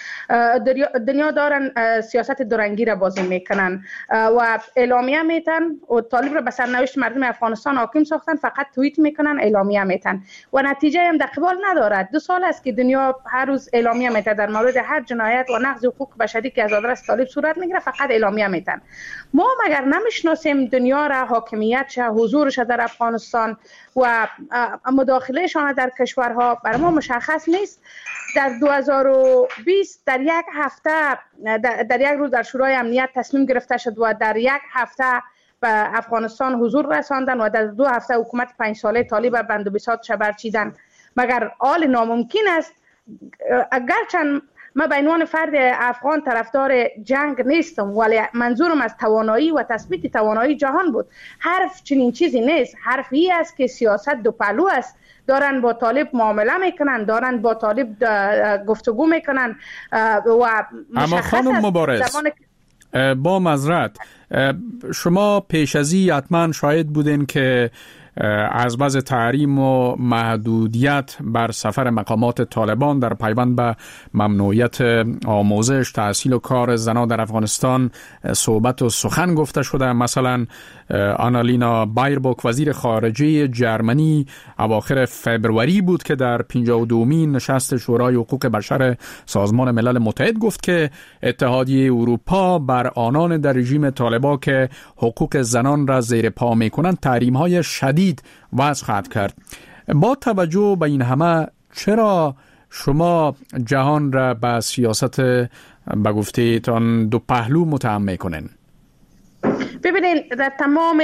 دنیا دارن سیاست دورنگی را بازی میکنن و اعلامیه میتن و طالب را به سرنوشت مردم افغانستان حاکم ساختن، فقط توییت میکنن، اعلامیه میتن و نتیجه هم در قبال ندارد. دو سال است که دنیا هر روز اعلامیه میتن در مورد هر جنایت و نقض حقوق بشری که از آدرس طالب صورت میگیره، فقط اعلامیه میتن. ما مگر نمیشناسیم دنیا را، حاکمیت چه، حضورش در افغانستان و مداخلهشان در کشورها برای ما مشخص نیست. در دو هزار و بیست در یک هفته در, در یک روز در شورای امنیت تصمیم گرفته شد و در یک هفته به افغانستان حضور رساندن و در دو هفته حکومت پنج ساله طالب بند و بساط شبر چیدن. مگر آل ناممکن است؟ اگرچند من به عنوان فرد افغان طرفدار جنگ نیستم، ولی منظورم از توانایی و تثبیت توانایی جهان بود. حرف چنین چیزی نیست. حرف ای است که سیاست دو پهلو است. دارن با طالب معامله میکنن، دارن با طالب گفتگو میکنن و اما خانم مبارز با معذرت شما پیش ازی حتما شاهد بودین که از بعض تحریم و محدودیت بر سفر مقامات طالبان در پیوند به ممنوعیت آموزش، تحصیل و کار زنان در افغانستان صحبت و سخن گفته شده. مثلا آنالینا بایربوک وزیر خارجه جرمنی اواخر فبروری بود که در پنجاه و دومین نشست شورای حقوق بشر سازمان ملل متحد گفت که اتحادیه اروپا بر آنان در رژیم طالبان که حقوق زنان را زیر پا می‌کنند تحریم‌های شدید وضع خواهد کرد. با توجه به این همه چرا شما جهان را به سیاست به گفته‌تان دو پهلو متهم می‌کنین؟ ببینید در تمام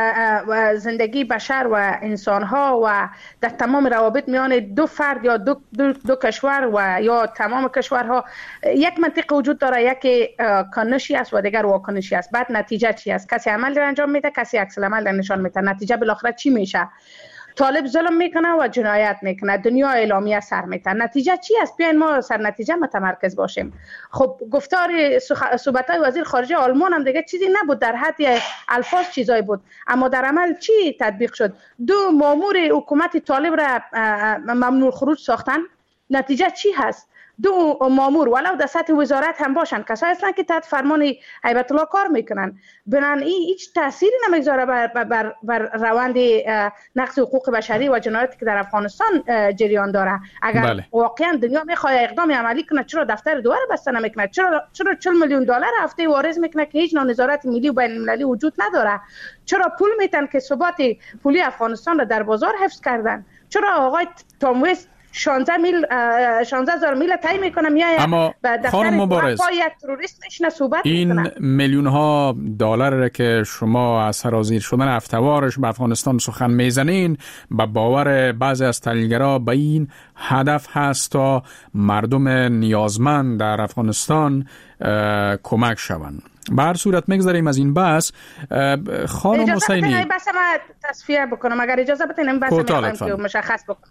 زندگی بشر و انسانها و در تمام روابط میان دو فرد یا دو, دو, دو کشور و یا تمام کشورها یک منطق وجود داره، یکی کانشی است و دیگر واکنشی است. بعد نتیجه چی است؟ کسی عمل انجام میده، کسی عکس العمل نشان میده. نتیجه بالاخره چی میشه؟ طالب ظلم میکنه و جنایت میکنه، دنیا اعلامیه سر میته. نتیجه چی است؟ بیاین ما سر نتیجه متمرکز باشیم. خب گفتار صحبت‌های وزیر خارجه آلمان هم دیگه چیزی نبود، در حد الفاظ چیزایی بود، اما در عمل چی تطبیق شد؟ دو مامور حکومت طالب را ممنوع خروج ساختن. نتیجه چی هست؟ دو مامور ولو در سطح وزارت هم باشن، کسایی هستن که تحت فرمان هیبت الله کار میکنن، بنان این هیچ تأثیری نمیگذاره بر, بر, بر روند نقض حقوق بشری و جنایاتی که در افغانستان جریان داره. اگر بله. واقعا دنیا میخواد اقدام عملی کنه، چرا دفتر دوباره بسته نمیکنه؟ چرا چرا چهل میلیون دلار هفته وارد میکنه که هیچ نوع نظارت ملی و بین المللی وجود نداره؟ چرا پول میتن که ثبات پولی افغانستان را در بازار حفظ کردن؟ چرا آقای تام ویست شانزده میل شانزده هزار میل طی میکنه میاد اما خانم مبارز یک تروریست نشینه صحبت این میکنه. میلیون ها دلار که شما از سرازیر شدن افتوارش به افغانستان سخن میزنین، به باور بعضی از تحلیلگرا به این هدف هست تا مردم نیازمند در افغانستان کمک شوند. به هر صورت میگذاریم از این بحث. خانم حسینی اجازه بس ما تصفیه بکنم، اگر اجازه بدین این بحث میخوایم که مشخص بکنم.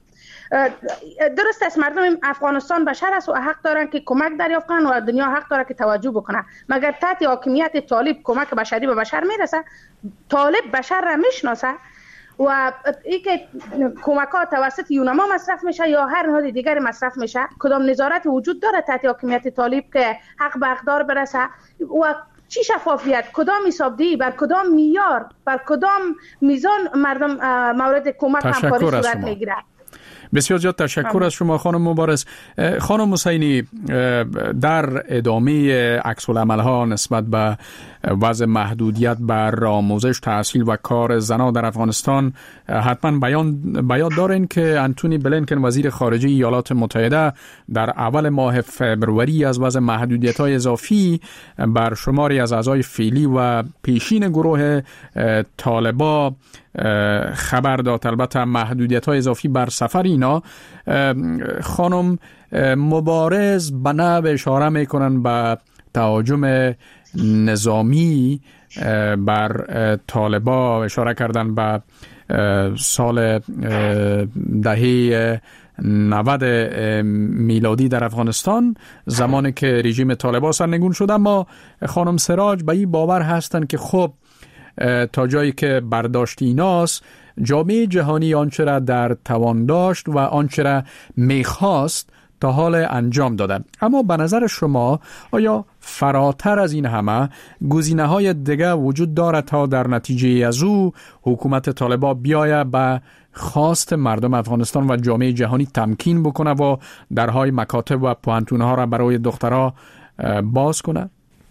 درست است، مردم افغانستان بشر است و حق دارن که کمک دریافت کنن و دنیا حق داره که توجه بکنه. مگر تحت حاکمیت طالب کمک بشری به بشر میرسه؟ طالب بشر را میشناسه و این که کمک ها توسط یونما مصرف میشه یا هر نهاد دیگری مصرف میشه، کدام نظارت وجود داره تحت حاکمیت طالب که حق به حقدار برسه؟ و چی شفافیت؟ کدام حسابدهی؟ بر کدام معیار؟ بر کدام میزان مردم مورد کمک همکاری صورت میگیره؟ بسیار زیاد تشکر از شما خانم مبارز. خانم حسینی، در ادامه عکس العمل ها نسبت به وضع محدودیت بر آموزش، تحصیل و کار زنان در افغانستان حتما بیان بیاد دارین که انتونی بلینکن وزیر خارجه ایالات متحده در اول ماه فبروری از وضع محدودیت های اضافی بر شماری از اعضای فعلی و پیشین گروه طالبا خبر داد. البته محدودیت های اضافی بر سفر اینا خانم مبارز به نوع اشاره میکنن به تهاجم نظامی بر طالبا، اشاره کردن به سال دهه نود میلادی در افغانستان زمانی که رژیم طالبا سرنگون شد. اما خانم سراج به این باور هستند که خب تا جایی که برداشت ایناست جامعه جهانی آنچه را در توان داشت و آنچه را میخواست تا حال انجام دادن. اما به نظر شما آیا فراتر از این همه گزینه‌های دیگه وجود دارد تا در نتیجه از او حکومت طالبان بیاید به خواست مردم افغانستان و جامعه جهانی تمکین بکنه و درهای مکاتب و پوهنتون‌ها را برای دخترها باز کنه؟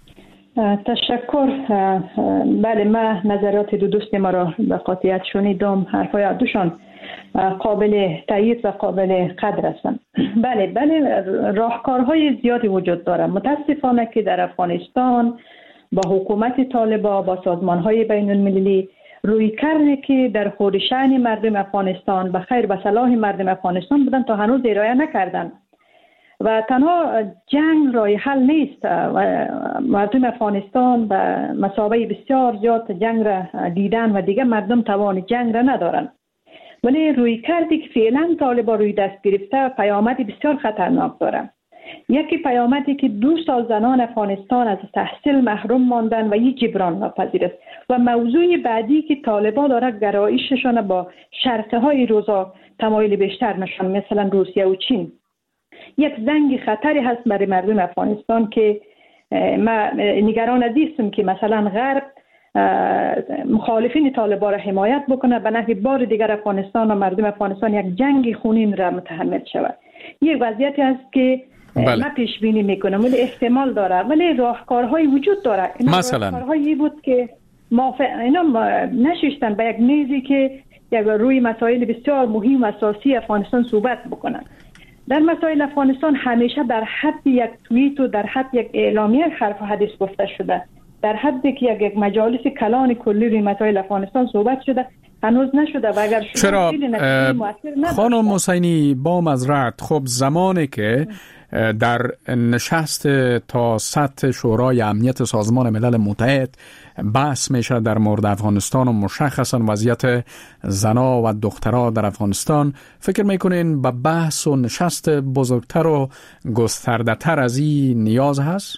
تشکر. بله، من نظرات دو دوست ما را به قاطعیت شنیدم. حرفای دوشان قابل تایید و قابل قدر هستند. بله بله راهکارهای زیادی وجود دارد. متاسفانه که در افغانستان با حکومت طالبان، با سازمانهای بین المللی روی کرده که در خور شأن مردم افغانستان به خیر و صلاح مردم افغانستان بودن تا هنوز ارائه نکردن و تنها جنگ راه حل نیست. مردم افغانستان به مثابه بسیار زیاد جنگ را دیدن و دیگه مردم توان جنگ را ندارن، ولی روی کردی که فعلا طالبان روی دست گرفته پیامدی بسیار خطرناک داره. یکی پیامدی که دو سال زنان افغانستان از تحصیل محروم ماندن و این جبران ناپذیر است و موضوع بعدی که طالبان داره گرایششان با شرقه های روزا تمایل بیشتر نشان، مثلا روسیه و چین. یک زنگ خطری هست برای مردم افغانستان که ما نگران هستیم که مثلا غرب مخالفین طالبان را حمایت بکنه، به نحو بار دیگر افغانستان و مردم افغانستان یک جنگ خونین را متحمل شود. یک وضعیتی است که بله. ما پیش بینی میکنم ولی احتمال داره، ولی راهکارهای وجود داره. اینا مثلا راهکارهایی بود که موافق اینا نشستن به یک میزی که یک روی مسائل بسیار مهم و اساسی افغانستان صحبت بکنن. در مسائل افغانستان همیشه در حد یک توییت و در حد یک اعلامیه حرف و حدیث گفته شده. در حدی که یک یک مجالس کلان کلی روی مسائل افغانستان صحبت شده هنوز نشده و اگر چرا خانم حسینی با معذرت خب زمانی که در نشست تا سطح شورای امنیت سازمان ملل متحد بحث میشه در مورد افغانستان و مشخصا وضعیت زنا و دخترها در افغانستان، فکر میکنین به بحث و نشست بزرگتر و گسترده تر از این نیاز هست؟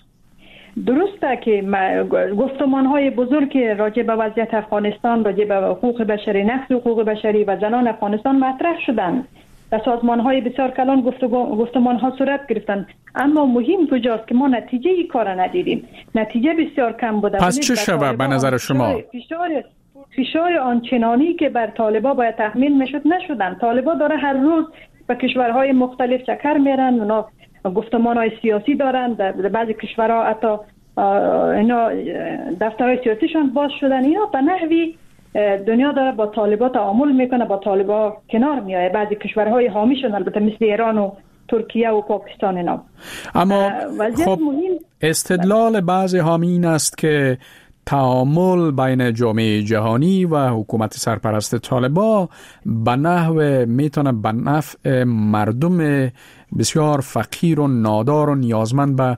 درسته که گفتمان‌های بزرگ راجع به وضعیت افغانستان، راجع به حقوق بشری، نقض حقوق بشری و زنان افغانستان مطرح شدند. در سازمان‌های بسیار کلان گفتمان‌ها صورت گرفتند، اما مهم کجاست که ما نتیجه ای کار ندیدیم. نتیجه بسیار کم بوده. پس چه شود به نظر شما؟ فشار فشار آنچنانی که بر طالبان باید تحمیل میشد نشدن. طالبان داره هر روز به کشورهای مختلف چکر میرن، اونا گفتمان‌های سیاسی دارن، در بعضی کشورها حتی اینا دفترهای سیاسیشان باز شدن. اینا به نحوی دنیا داره با طالبان تعامل میکنه، با طالبان کنار میایه. بعضی کشورهای حامیشون البته مثل ایران و ترکیه و پاکستان اینا. اما خب استدلال بعضی حامی این است که تعامل بین جامعه جهانی و حکومت سرپرست طالبان به نحو میتونه به نفع مردم بسیار فقیر و نادار و نیازمند به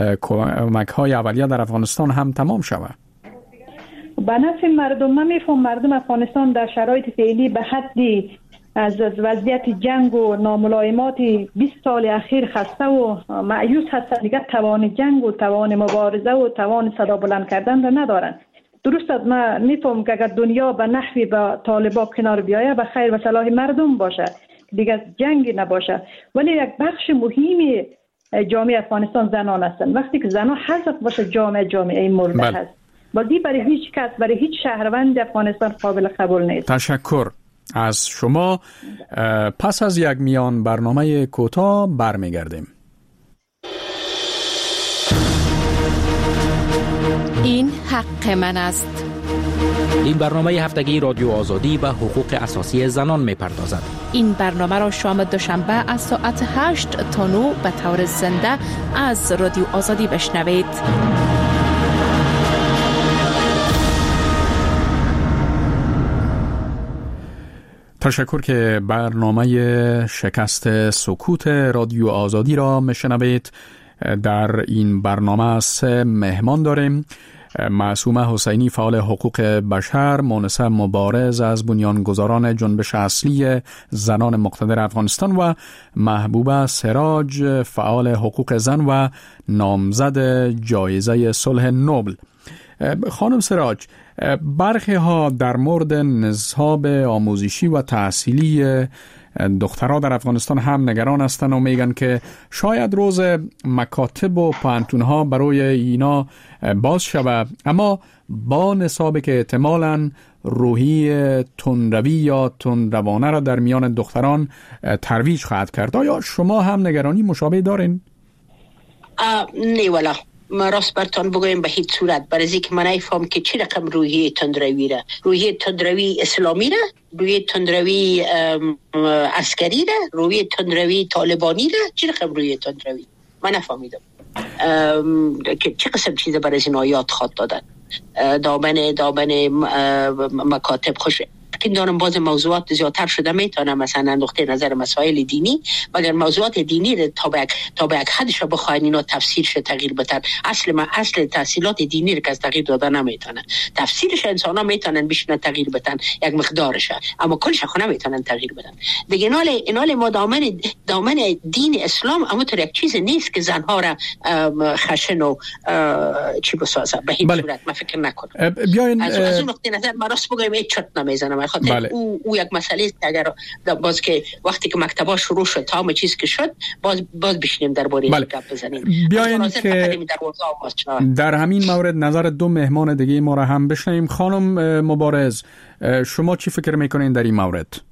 کمک‌های اولیه در افغانستان هم تمام شود. به نفع مردم من میفهم مردم افغانستان در شرایط فعلی به حدی از وضعیت جنگ و ناملایمات بیست سال اخیر خسته و مایوس هستند، دیگر توان جنگ و توان مبارزه و توان صدا بلند کردن را ندارند. درست است، من میفهم که اگر دنیا به نحوی با طالبان کنار بیایه به خیر و صلاح مردم باشه، دیگر جنگی نباشه. ولی یک بخش مهمی جامعه افغانستان زنان هستند. وقتی که زنان حذف باشه جامعه جامعه مرده هست. بازی برای هیچ کس، برای هیچ شهروند افغانستان قابل قبول نیست. تشکر از شما. پس از یک میان برنامه کوتاه برمیگردیم. این حق من است. این برنامه هفتگی رادیو آزادی به حقوق اساسی زنان میپردازد. این برنامه را شام دوشنبه از ساعت هشت تا نه به طور زنده از رادیو آزادی بشنوید. تشکر که برنامه شکست سکوت رادیو آزادی را میشنوید. در این برنامه سه مهمان داریم: معصومه حسینی، فعال حقوق بشر، مونس مبارز از بنیانگذاران جنبش اصلی زنان مقتدر افغانستان و محبوبه سراج، فعال حقوق زن و نامزد جایزه صلح نوبل. خانم سراج، برخی ها در مورد نصاب آموزشی و تحصیلی دخترها در افغانستان هم نگران هستند و میگن که شاید روز مکاتب و پانتونها برای اینا باز شود، اما با نصابی که احتمالاً روحی تندروی یا تندروانه را در میان دختران ترویج خواهد کرد. آیا شما هم نگرانی مشابه دارین؟ نه والا، ما راست برتان بگویم به هیچ صورت، برای که من ایفهم که چی رقم روحیه تندروی را، روحیه تندروی اسلامی را، روحیه تندروی عسکری را، روحیه تندروی طالبانی را، چی رقم روحیه تندروی من نفهمیدم که چه قسم چیز برای این آیات خواد دادن. دامن دامن مکاتب خوش این دارم باز موضوعات زیادتر شده میتونم مثلا نقطه نظر مسائل دینی، مگر موضوعات دینی رو تا به یک تا به یک حدش رو بخواین اینا تفسیرش تغییر بدن. اصل ما اصل تحصیلات دینی رو که از تغییر دادن نمیتونن، تفسیرش انسانا میتونن بشن تغییر بدن یک مقدارش، اما کلش خو نمیتونن تغییر بدن. دیگه اینال اینال ما دامن دامن دین اسلام اما تو یک چیز نیست که زنها را خشن و چی بسازه به هیچ صورت. من فکر نکنم. بیاین از از اون نقطه نظر ما راست بگم هیچ چرت نمیزنم. بله. او او یک مسئله است که اگر باز که وقتی که مکتبا شروع شد تمام چیز که شد باز باز بشینیم درباره این گپ بزنیم. بیاین که در, در همین مورد نظر دو مهمان دیگه ما را هم بشنویم. خانم مبارز، شما چی فکر میکنین در این مورد؟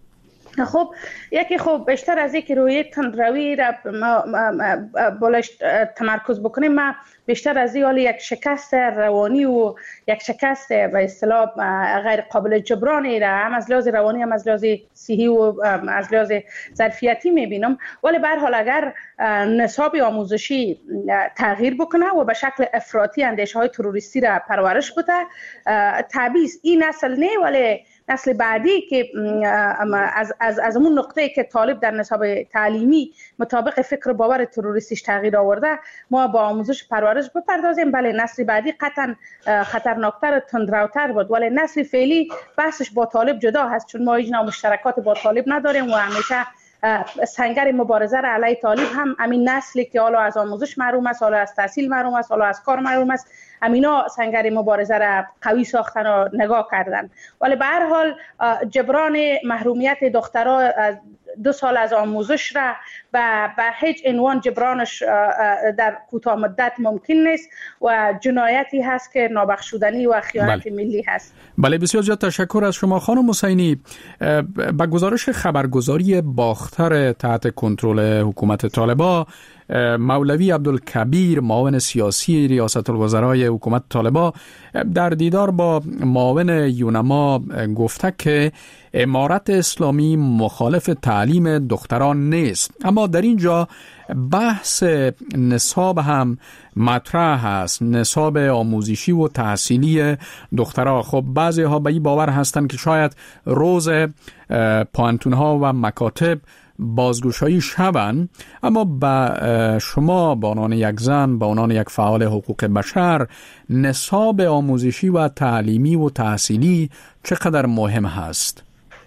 خب یکی خب بیشتر از اینکه روی تندروی را بالش تمرکز بکنیم، ما بیشتر از این حال یک شکست روانی و یک شکست به اصطلاح غیر قابل جبرانی را هم از لحاظ روانی هم از لحاظ صحی و از لحاظ ظرفیتی میبینم. ولی به هر حال اگر نصاب آموزشی تغییر بکنه و به شکل افراطی اندیشه های تروریستی را پرورش بده، تبعیض این نسل نه ولی نسل بعدی که از از از اون نقطه‌ای که طالب در نصاب تعلیمی مطابق فکر باور تروریستیش تغییر آورده، ما با آموزش پرورش بپردازیم. بله نسل بعدی قطعا خطرناکتر و تندروتر بود، ولی نسل فعلی بحثش با طالب جدا هست، چون ما هیچ نوع مشترکات با طالب نداریم و همیشه سنگر مبارزه را علیه طالب هم همین نسلی که حالا از آموزش محروم است، حالا از تحصیل محروم است، حالا از کار محروم است، همینا سنگر مبارزه را قوی ساختن و نگاه کردن. ولی به هر حال جبران محرومیت دخترها دو سال از آموزش را و به هیچ عنوان جبرانش در کوتاه مدت ممکن نیست و جنایتی هست که نابخشودنی و خیانت بله. ملی هست. بله بسیار زیاد تشکر از شما خانم حسینی. با گزارش خبرگزاری باختر تحت کنترل حکومت طالبان، مولوی عبدالکبیر معاون سیاسی ریاست الوزرای حکومت طالبان در دیدار با معاون یونما گفته که امارت اسلامی مخالف تعلیم دختران نیست، اما در اینجا بحث نصاب هم مطرح است، نصاب آموزشی و تحصیلی دخترها. خب بعضی ها به این باور هستند که شاید روز پوانتون ها و مکاتب بازگشایی شوند، اما با شما به عنوان یک زن، به عنوان یک فعال حقوق بشر، نصاب آموزشی و تعلیمی و تحصیلی چقدر مهم هست؟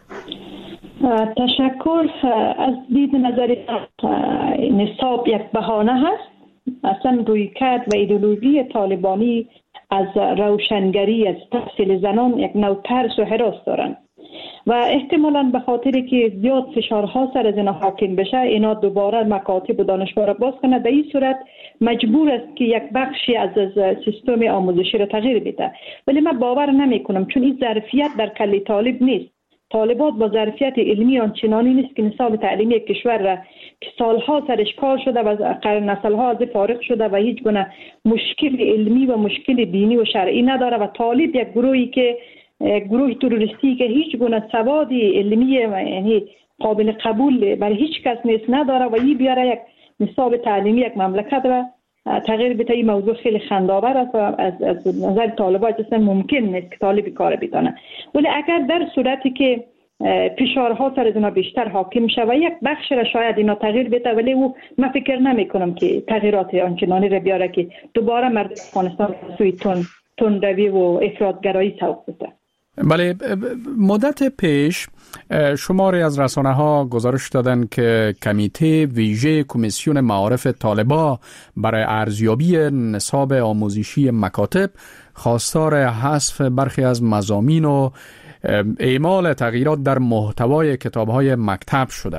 تشکر. از دید نظر نصاب یک بهانه هست. اصلا رویکرد و ایدئولوژی طالبانی از روشنگری، از تحصیل زنان یک نوع ترس و هراس دارند و احتمالاً به خاطری که زیاد فشارها سر از اینا حاکم بشه، اینا دوباره مکاتب و دانشگاه را باز کنه. به این صورت مجبور است که یک بخشی از سیستم آموزشی را تغییر بده. ولی من باور نمی کنم، چون این ظرفیت در کل طالب نیست. طالبات با ظرفیت علمی آنچنانی نیست که نصاب تعلیمی کشور را که سالها سرش کار شده و قرن نسلها از فارغ شده و هیچ گونه مشکل علمی و مشکل دینی و شرعی نداره و طالب یک گروهی که گروه تروریستی که هیچ گونه سوادی علمی یعنی قابل قبول برای هیچ کس نیست نداره و این بیاره یک نصاب تعلیمی یک مملکت را تغییر بده. این موضوع خیلی خنده‌آور است و از, از نظر طالبان اصلا ممکن نیست که طالب کار بدانه. ولی اگر در صورتی که فشارها سر از اینا بیشتر حاکم شه و یک بخش را شاید اینا تغییر بده، ولی او من فکر نمی کنم که تغییرات آنچنانی را بیاره که دوباره مردم افغانستان سوی تون تندروی و افراطگرایی سوق بده. بله، مدت پیش شماری از رسانه ها گزارش دادن که کمیته ویژه کمیسیون معارف طالبان برای ارزیابی نصاب آموزشی مکاتب خواستار حذف برخی از مضامین و اعمال تغییرات در محتوای کتاب‌های مکتب شده.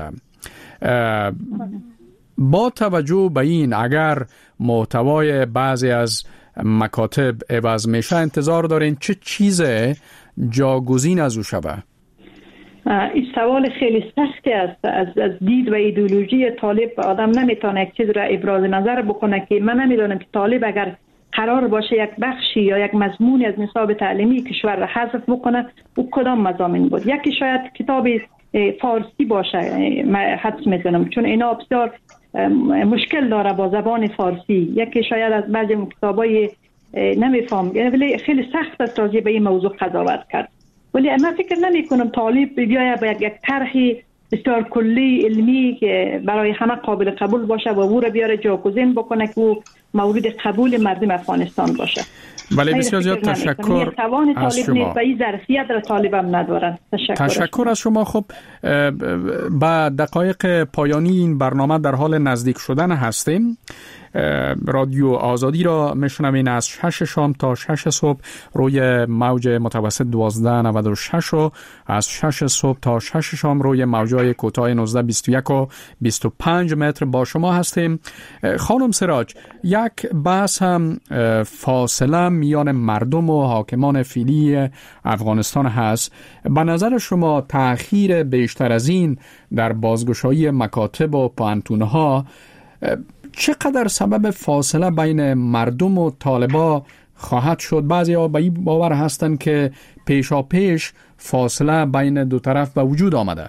با توجه به این، اگر محتوای بعضی از مکاتب عوض میشه، انتظار دارین چه چیز جاگزین از او شده؟ این سوال خیلی سختی است. از از دید و ایدئولوژی طالب آدم نمیتونه یک چیز را ابراز نظر بکنه که من نمیدونم که طالب اگر قرار باشه یک بخشی یا یک مضمونی از نصاب تعلیمی کشور را حذف بکنه، او کدام مضامین بود؟ یکی شاید کتاب فارسی باشه، من حدس میزنم، چون اینا بسیار مشکل داره با زبان فارسی. یکی شاید از بعضی کتابای نمیفهم، ولی خیلی سخت است راجع به این موضوع قضاوت کرد. ولی من فکر نمی کنم طالب بیاید با یک طرح بسیار کلی علمی که برای همه قابل قبول باشه و او را بیاره جاگزین بکنه که او مورد قبول مردم افغانستان باشه. بله، بسیار زیاد تشکر از شما. و این ظرفیت را طالب هم ندارن. تشکر, تشکر از شما. خب با دقایق پایانی این برنامه در حال نزدیک شدن هستیم. رادیو آزادی را میشنوین از شش شام تا شش صبح روی موج متوسط دوازده نود و شش و از شش صبح تا شش شام روی موجای کوتاه نوزده بیست و یک و بیست و پنج متر با شما هستیم. خانم سراج، یک بحث هم فاصله میان مردم و حاکمان فعلی افغانستان هست. به نظر شما تأخیر بیشتر از این در بازگشایی مکاتب و پوهنتون‌ها چقدر سبب فاصله بین مردم و طالبا خواهد شد؟ بعضی ها به این باور هستند که پیشا پیش فاصله بین دو طرف به وجود آمده.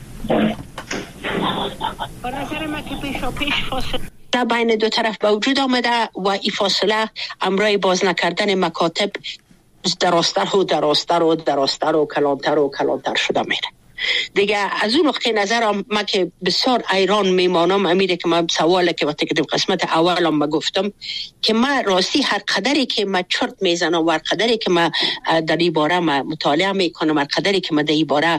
به نظر من که پیشا پیش فاصله بین دو طرف به وجود آمده و این فاصله امرای باز نکردن مکاتب دراستر و دراستر و دراستر و کلانتر و کلانتر شده میره. دیگه از اون نقطه نظرم من که بسیار ایران میمانم امیره که من سواله که وقتی که قسمت اولم ما گفتم که من راستی هر قدری که من چرت میزنم و هر قدری که من در این باره من مطالعه میکنم، هر قدری که من در این باره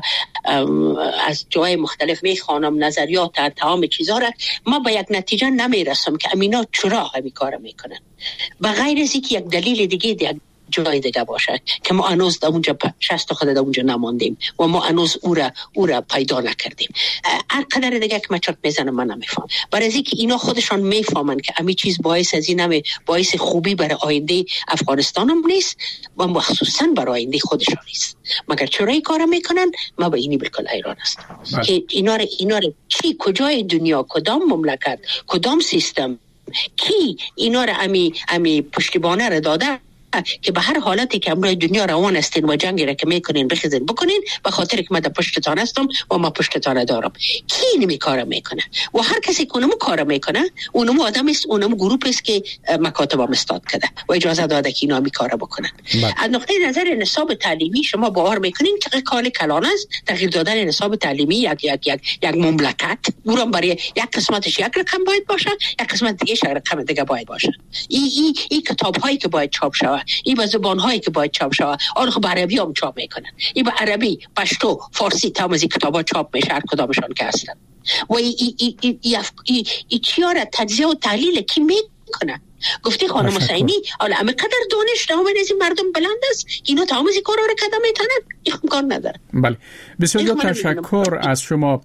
از جای مختلف میخوانم نظریات تمام چیزا را، من به یک نتیجه نمیرسم که امینا چرا همین کار میکنن، بغیر از اینکه یک دلیل دیگه دیگه جای دیگه باشه که ما هنوز در اونجا شست خود در اونجا نماندیم و ما هنوز او را او را پیدا نکردیم. هر قدر دیگه که من چرت میزنم من نمیفهم، برای از اینکه اینا خودشان میفهمن که همین چیز باعث از این همه باعث خوبی برای آینده افغانستان هم نیست و مخصوصا برای آینده خودشان نیست. مگر چرا این کار میکنن؟ ما به اینی بالکل ایران است که اینا را اینا را چی کجای دنیا، کدام مملکت، کدام سیستم، کی اینا را امی امی پشتیبانه را داده که به هر حالتی که امروز دنیا روان استین و جنگی را که میکنین بخیزین بکنین به خاطر که من در پشتتان هستم و ما پشتتان دارم. کی اینمی کار میکنه؟ و هر کسی که اونمو کار میکنه اونمو آدم است، اونمو گروپ است که مکاتب هم استاد کرده و اجازه داده که اینا می کار بکنن. از نقطه نظر نصاب تعلیمی شما باور میکنین چقدر کار کلان است تغییر دادن نصاب تعلیمی یک یک یک یک مملکت؟ اونم برای یک قسمتش یک رقم باید باشه، یک قسمت دیگه یک رقم دیگه باید باشه. این این این کتاب هایی که باید چاپ شود، این به زبان هایی که باید چاپ شود، آن خب عربی هم چاپ میکنن، این به عربی، پشتو، فارسی تمام از این کتابا چاپ میشه هر کدامشان که هستن و این این این این این چیاره تجزیه و تحلیل کی میکنه؟ گفتی خانم حسینی حالا همه قدر دانش نامه از این مردم بلند است اینا تمام از این کارا رو کدام میتونن این امکان نداره. بله بسیار تشکر از شما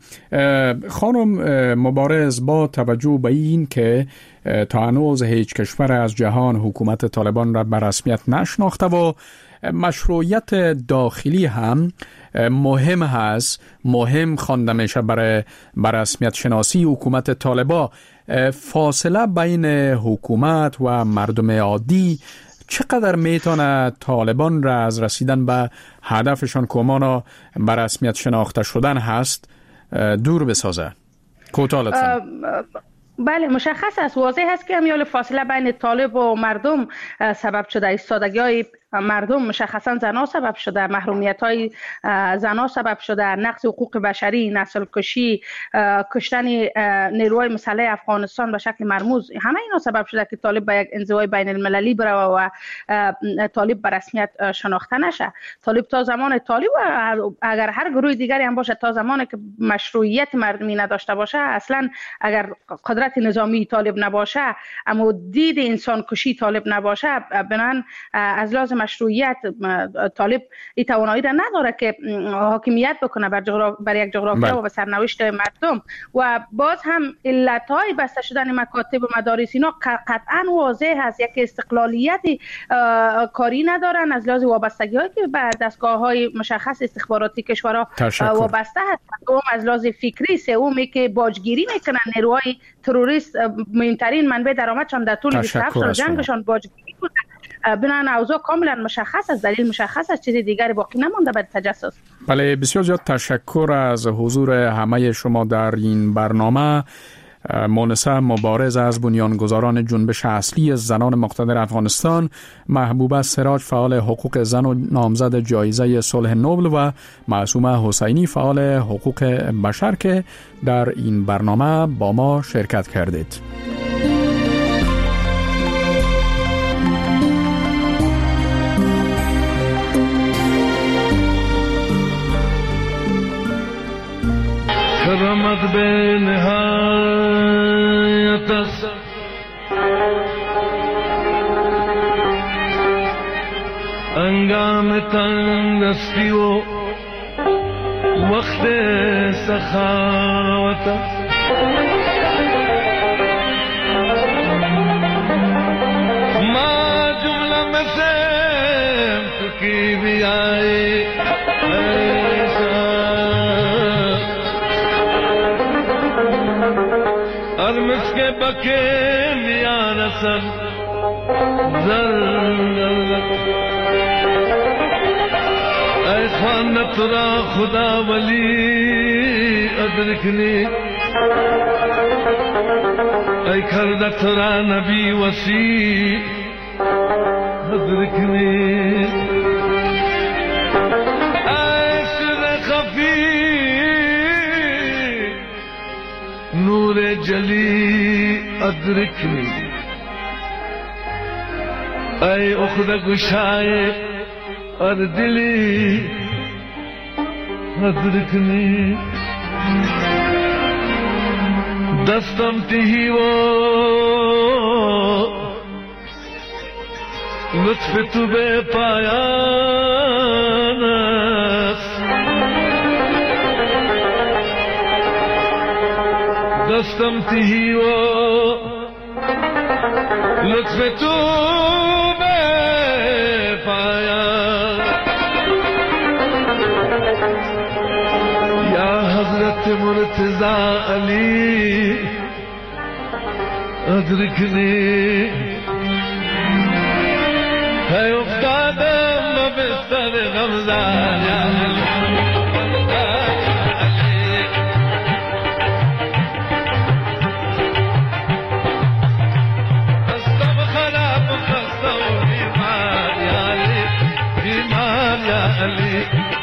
خانم مبارز. با توجه به این که تا هنوز هیچ کشور از جهان حکومت طالبان را به رسمیت نشناخته و مشروعیت داخلی هم مهم هست، مهم خوانده میشه برای به رسمیت شناسی حکومت طالبان، فاصله بین حکومت و مردم عادی چقدر میتونه طالبان را از رسیدن به هدفشان که امانا به رسمیت شناخته شدن هست دور بسازه؟ کوتاه لطفاً. بله مشخص است، واضح است که همیال فاصله بین طالب و مردم سبب شده، ایستادگی های مردم مشخصا زنا سبب شده، محرومیت های زنا سبب شده، نقض حقوق بشری، نسل کشی، کشتن نیروهای مسلح افغانستان به شکل مرموز، همه اینا سبب شده که طالب به یک انزوای بین المللی بره و طالب به رسمیت شناخته نشه. طالب تا زمان طالب و اگر هر گروه دیگری هم باشه تا زمانی که مشروعیت مردمی نداشته باشه، اصلا اگر قدرت نظامی طالب نباشه اما دید انسان کشی طالب نباشه، بنان از لازم مشروعیت طالب این توانایی را نداره که حاکمیت بکنه بر, جغراف... بر یک جغرافیا و به سرنوشت مردم. و باز هم علتهای بسته شدن مکاتب و مدارس اینا قطعا واضح هست، یک استقلالیت کاری ندارن از لحاظ وابستگی هایی که به دستگاه های مشخص استخباراتی کشورها وابسته هست، دوم از لحاظ فکری، سومی که باجگیری میکنن نیروهای تروریست، مهمترین منبع درآمدشان در طول بیست و هفت سال جنگشان باجگیری بوده. بنان اوضاع کاملا مشخص است، دلیل مشخص است، چیزی دیگری باقی نمانده برای تجسس. بله بسیار زیاد تشکر از حضور همه شما در این برنامه. مونسه مبارز از بنیانگذاران جنبش اصلی زنان مقتدر افغانستان، محبوبه سراج فعال حقوق زن و نامزد جایزه صلح نوبل و معصومه حسینی فعال حقوق بشر که در این برنامه با ما شرکت کردید. رمت به نهایت است انگام تنگستی و وقت سخاوت ما جملہ میں سے کی بھی آئی اور مس کے بکے میاں رسل اے خوان ترا خدا ولی ادرکنی اے کھرد ترا نبی وسیع ادرکنی اے سر خفی نور جلی ادرکنی اے اخد گشائے اور دلی ادرکنی دستم تہی وہ لطف تو بے پایا دستم تہی وہ لطف تو پایا یا حضرت مرتضی علی ادرکنی ہے افتادم بستر غمزان یا علی علی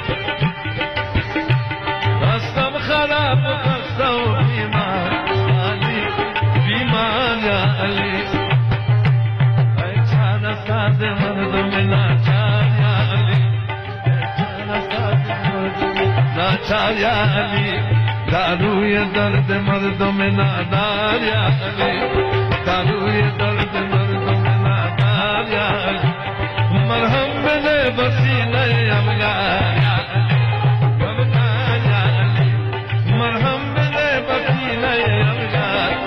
راستم خراب خستہ و بیمار علی بیمار یا علی اے چھانا ساز مردم ناچار یا علی اے چھانا ساز مردم ناچار یا علی داروی درد مردم نادار یا علی داروی درد مردم نادار یا علی مرہم بنے بسینہ افغان یا علی افغان یا علی مرہم بنے بسینہ افغان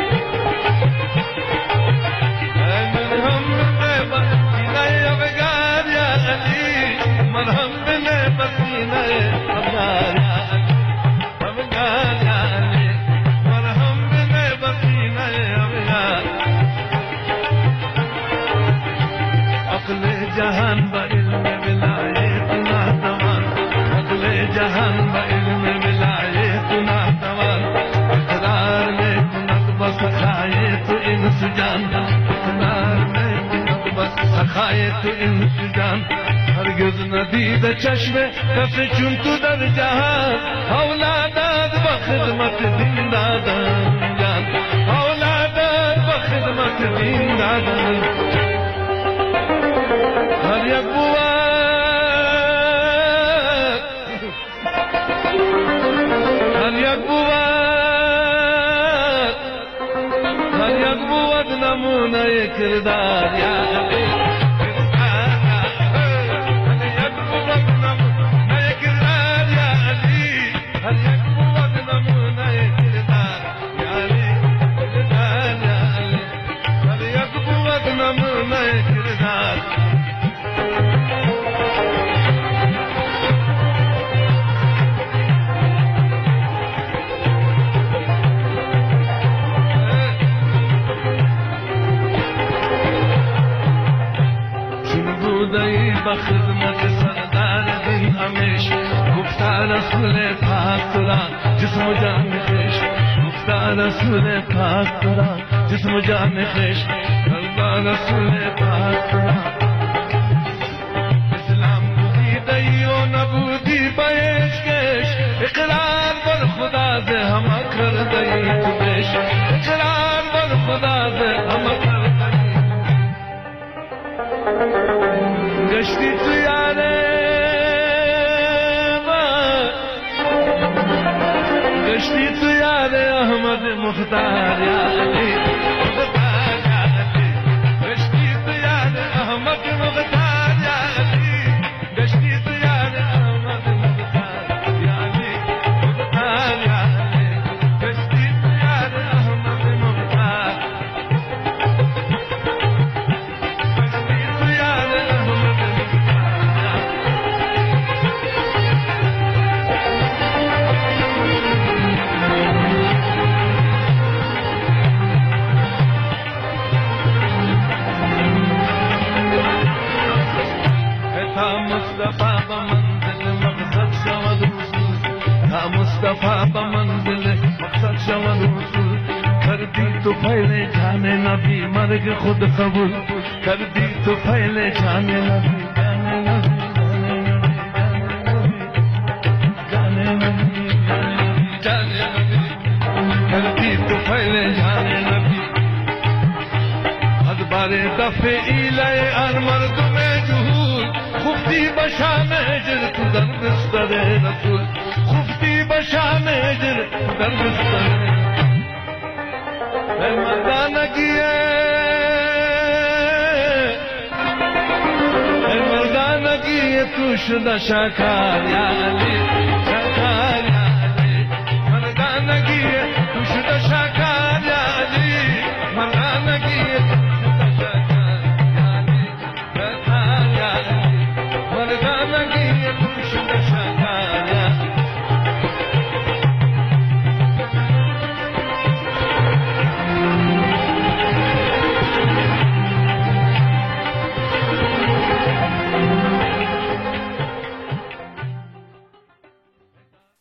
مرہم بنے بسینہ افغان یا علی مرہم بنے بسینہ افغان یا علی افغان یا علی مرہم بنے بسینہ افغان عقل جہان با علم ولایت ناتوان عقل جہان با علم ولایت ناتوان اقرار میں کند بس کھائے تو انس جان اقرار میں کند بس کھائے تو انس جان ہرگز ندید چشم کس چون تو در جہان اولادات بخدمت دین دادن جان اولادات بخدمت دین دادن ہر یک بود ہر یک بود ہر یک بود نمونہ کردار یا علی ہر یک بود نمونہ کردار یا علی ہر یک بود نمونہ کردار یا علی کردار یا علی ہر یک بود نمونہ کردار بخدمت سردار دل ہمیش گفتہ رسول پاک ترا جسم جان خیش گفتہ رسول پاک ترا جسم جان خیش اللہ رسول پاک ترا اسلام بودی دئی و نبودی بیش کش اقرار بر خدا سے ہم کر دئی تو بیش اقرار بر خدا سے ہم کر دئی گشتی تو یارے گشتی تو یارے احمد مختار یا علی مختار یا मुस्तफा का मंजिल मकसद शवन हुसूल कर दी तो फैले जाने नबी मर्ग खुद कबूल कर दी तो फैले जाने नबी जाने नबी जाने नबी कर दी तो फैले जाने नबी अदबारे दफे इलाए अन मर्द में जुहूल खुफ्ती बशान जर तू दर बिस्तर रसूल खुफ्ती बशान जर तू दर बिस्तर मर्दानगी मर्दानगी तू शुदा शाकार या अली